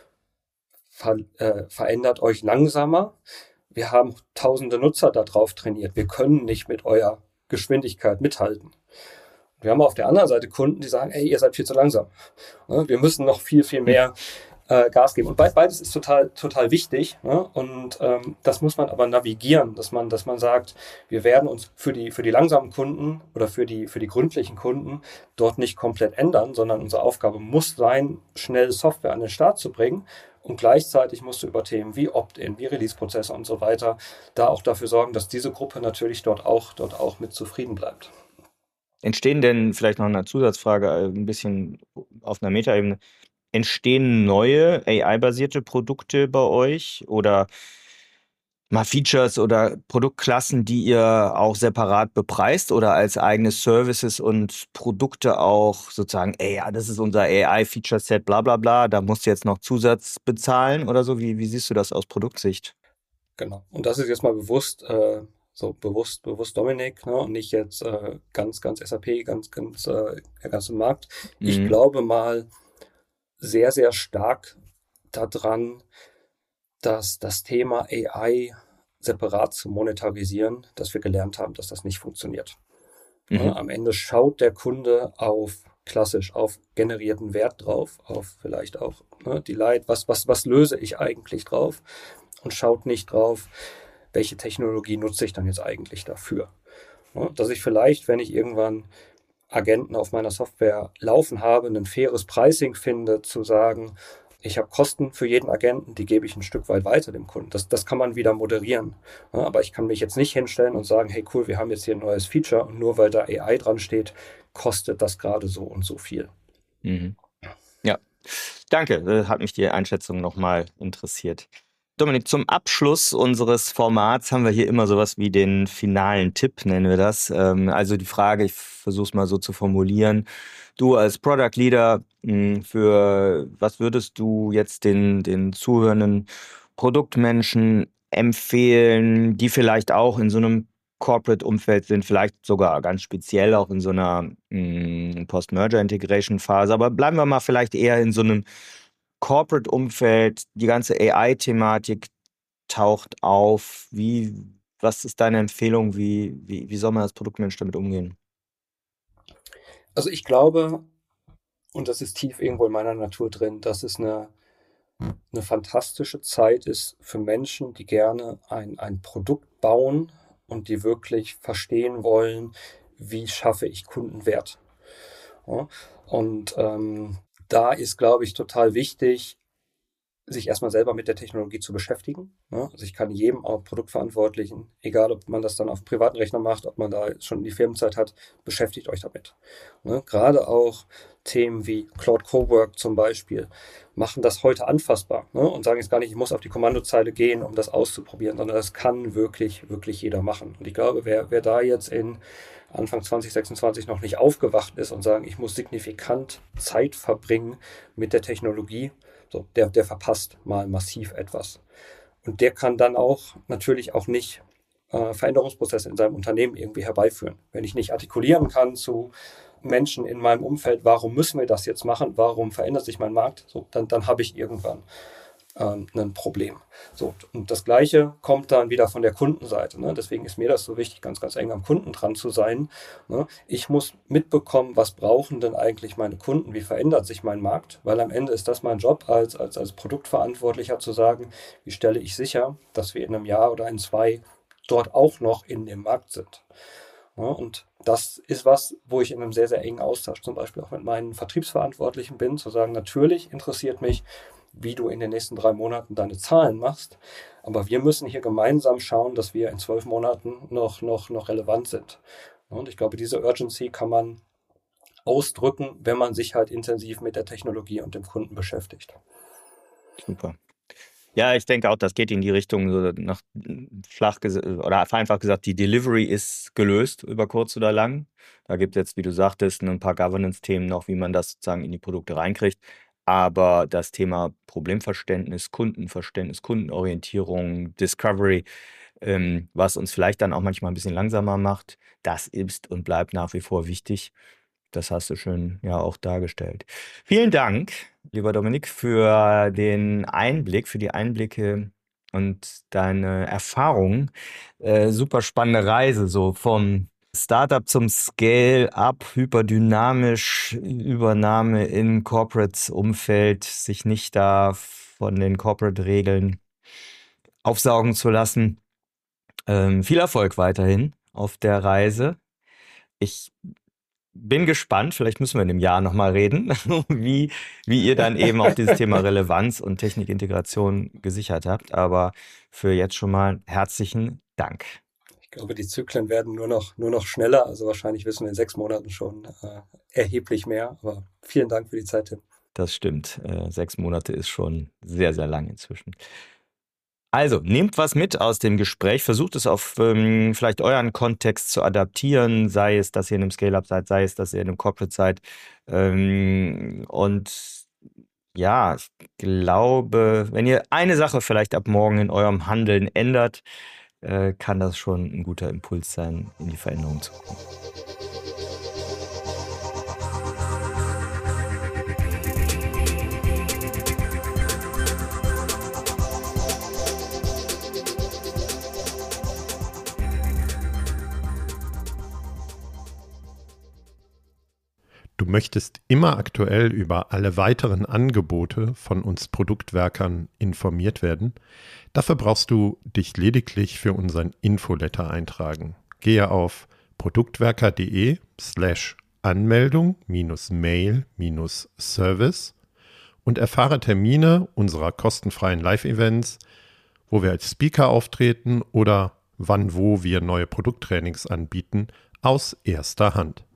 verändert euch langsamer. Wir haben tausende Nutzer da drauf trainiert. Wir können nicht mit eurer Geschwindigkeit mithalten. Wir haben auf der anderen Seite Kunden, die sagen, ey, ihr seid viel zu langsam. Wir müssen noch viel mehr Gas geben. Und beides ist total wichtig. Ne? Und das muss man aber navigieren, dass man sagt, wir werden uns für die langsamen Kunden oder für die gründlichen Kunden dort nicht komplett ändern, sondern unsere Aufgabe muss sein, schnell Software an den Start zu bringen. Und gleichzeitig musst du über Themen wie Opt-in, wie Release-Prozesse und so weiter da auch dafür sorgen, dass diese Gruppe natürlich dort auch mit zufrieden bleibt. Entstehen denn, vielleicht noch eine Zusatzfrage, ein bisschen auf einer Metaebene, entstehen neue AI-basierte Produkte bei euch oder mal Features oder Produktklassen, die ihr auch separat bepreist oder als eigene Services und Produkte auch sozusagen, ey, ja, das ist unser AI-Feature-Set, bla bla bla, da musst du jetzt noch Zusatz bezahlen oder so? Wie siehst du das aus Produktsicht? Genau. Und das ist jetzt mal bewusst Dominik, ne, und nicht jetzt ganz SAP, der ganze Markt. Ich Mhm. glaube mal sehr, sehr stark daran, dass das Thema AI separat zu monetarisieren, dass wir gelernt haben, dass das nicht funktioniert. Mhm. Am Ende schaut der Kunde klassisch auf generierten Wert drauf, auf vielleicht auch Delight, was löse ich eigentlich drauf und schaut nicht drauf, welche Technologie nutze ich dann jetzt eigentlich dafür. Dass ich vielleicht, wenn ich irgendwann Agenten auf meiner Software laufen habe, ein faires Pricing finde, zu sagen, ich habe Kosten für jeden Agenten, die gebe ich ein Stück weit weiter dem Kunden. Das kann man wieder moderieren. Aber ich kann mich jetzt nicht hinstellen und sagen, hey cool, wir haben jetzt hier ein neues Feature und nur weil da AI dran steht, kostet das gerade so und so viel. Mhm. Ja, danke. Hat mich die Einschätzung nochmal interessiert. Dominik, zum Abschluss unseres Formats haben wir hier immer sowas wie den finalen Tipp, nennen wir das. Also die Frage, ich versuche es mal so zu formulieren. Du als Product Leader, für was würdest du jetzt den zuhörenden Produktmenschen empfehlen, die vielleicht auch in so einem Corporate-Umfeld sind, vielleicht sogar ganz speziell auch in so einer Post-Merger-Integration-Phase, aber bleiben wir mal vielleicht eher in so einem Corporate-Umfeld, die ganze AI-Thematik taucht auf. Was ist deine Empfehlung? Wie soll man als Produktmensch damit umgehen? Also ich glaube, und das ist tief irgendwo in meiner Natur drin, dass es eine fantastische Zeit ist für Menschen, die gerne ein Produkt bauen und die wirklich verstehen wollen, wie schaffe ich Kundenwert. Ja? Und da ist, glaube ich, total wichtig, sich erstmal selber mit der Technologie zu beschäftigen. Ne? Also ich kann jedem auch Produktverantwortlichen, egal ob man das dann auf dem privaten Rechner macht, ob man da schon die Firmenzeit hat, beschäftigt euch damit. Ne? Gerade auch Themen wie Cloud Cowork zum Beispiel machen das heute anfassbar, ne? Und sagen jetzt gar nicht, ich muss auf die Kommandozeile gehen, um das auszuprobieren, sondern das kann wirklich jeder machen. Und ich glaube, wer da jetzt in Anfang 2026 noch nicht aufgewacht ist und sagen, ich muss signifikant Zeit verbringen mit der Technologie, so, der verpasst mal massiv etwas. Und der kann dann auch natürlich auch nicht Veränderungsprozesse in seinem Unternehmen irgendwie herbeiführen. Wenn ich nicht artikulieren kann zu Menschen in meinem Umfeld, warum müssen wir das jetzt machen, warum verändert sich mein Markt, so, dann habe ich irgendwann ein Problem. So, und das Gleiche kommt dann wieder von der Kundenseite. Ne? Deswegen ist mir das so wichtig, ganz eng am Kunden dran zu sein. Ne? Ich muss mitbekommen, was brauchen denn eigentlich meine Kunden, wie verändert sich mein Markt, weil am Ende ist das mein Job als Produktverantwortlicher zu sagen, wie stelle ich sicher, dass wir in einem Jahr oder in 2 dort auch noch in dem Markt sind. Ja, und das ist was, wo ich in einem sehr, sehr engen Austausch zum Beispiel auch mit meinen Vertriebsverantwortlichen bin, zu sagen, natürlich interessiert mich, wie du in den nächsten 3 Monaten deine Zahlen machst. Aber wir müssen hier gemeinsam schauen, dass wir in 12 Monaten noch relevant sind. Und ich glaube, diese Urgency kann man ausdrücken, wenn man sich halt intensiv mit der Technologie und dem Kunden beschäftigt. Super. Ja, ich denke auch, das geht in die Richtung, so oder vereinfacht gesagt, die Delivery ist gelöst über kurz oder lang. Da gibt es jetzt, wie du sagtest, ein paar Governance-Themen noch, wie man das sozusagen in die Produkte reinkriegt. Aber das Thema Problemverständnis, Kundenverständnis, Kundenorientierung, Discovery, was uns vielleicht dann auch manchmal ein bisschen langsamer macht, das ist und bleibt nach wie vor wichtig. Das hast du schön ja auch dargestellt. Vielen Dank, lieber Dominik, für den Einblick, für die Einblicke und deine Erfahrungen. Super spannende Reise, so vom Startup zum Scale-up, hyperdynamisch, Übernahme in Corporate-Umfeld, sich nicht da von den Corporate-Regeln aufsaugen zu lassen. Viel Erfolg weiterhin auf der Reise. Ich bin gespannt, vielleicht müssen wir in einem Jahr nochmal reden, wie ihr dann eben auch dieses Thema Relevanz und Technikintegration gesichert habt. Aber für jetzt schon mal herzlichen Dank. Ich glaube, die Zyklen werden nur noch schneller. Also wahrscheinlich wissen wir in 6 Monaten schon erheblich mehr. Aber vielen Dank für die Zeit, Tim. Das stimmt. 6 Monate ist schon sehr, sehr lang inzwischen. Also, nehmt was mit aus dem Gespräch, versucht es auf vielleicht euren Kontext zu adaptieren, sei es, dass ihr in einem Scale-Up seid, sei es, dass ihr in einem Corporate seid. Und ja, ich glaube, wenn ihr eine Sache vielleicht ab morgen in eurem Handeln ändert, kann das schon ein guter Impuls sein, in die Veränderung zu kommen. Du möchtest immer aktuell über alle weiteren Angebote von uns Produktwerkern informiert werden? Dafür brauchst du dich lediglich für unseren Infoletter eintragen. Gehe auf produktwerker.de/Anmeldung-Mail-Service und erfahre Termine unserer kostenfreien Live-Events, wo wir als Speaker auftreten oder wann wo wir neue Produkttrainings anbieten, aus erster Hand.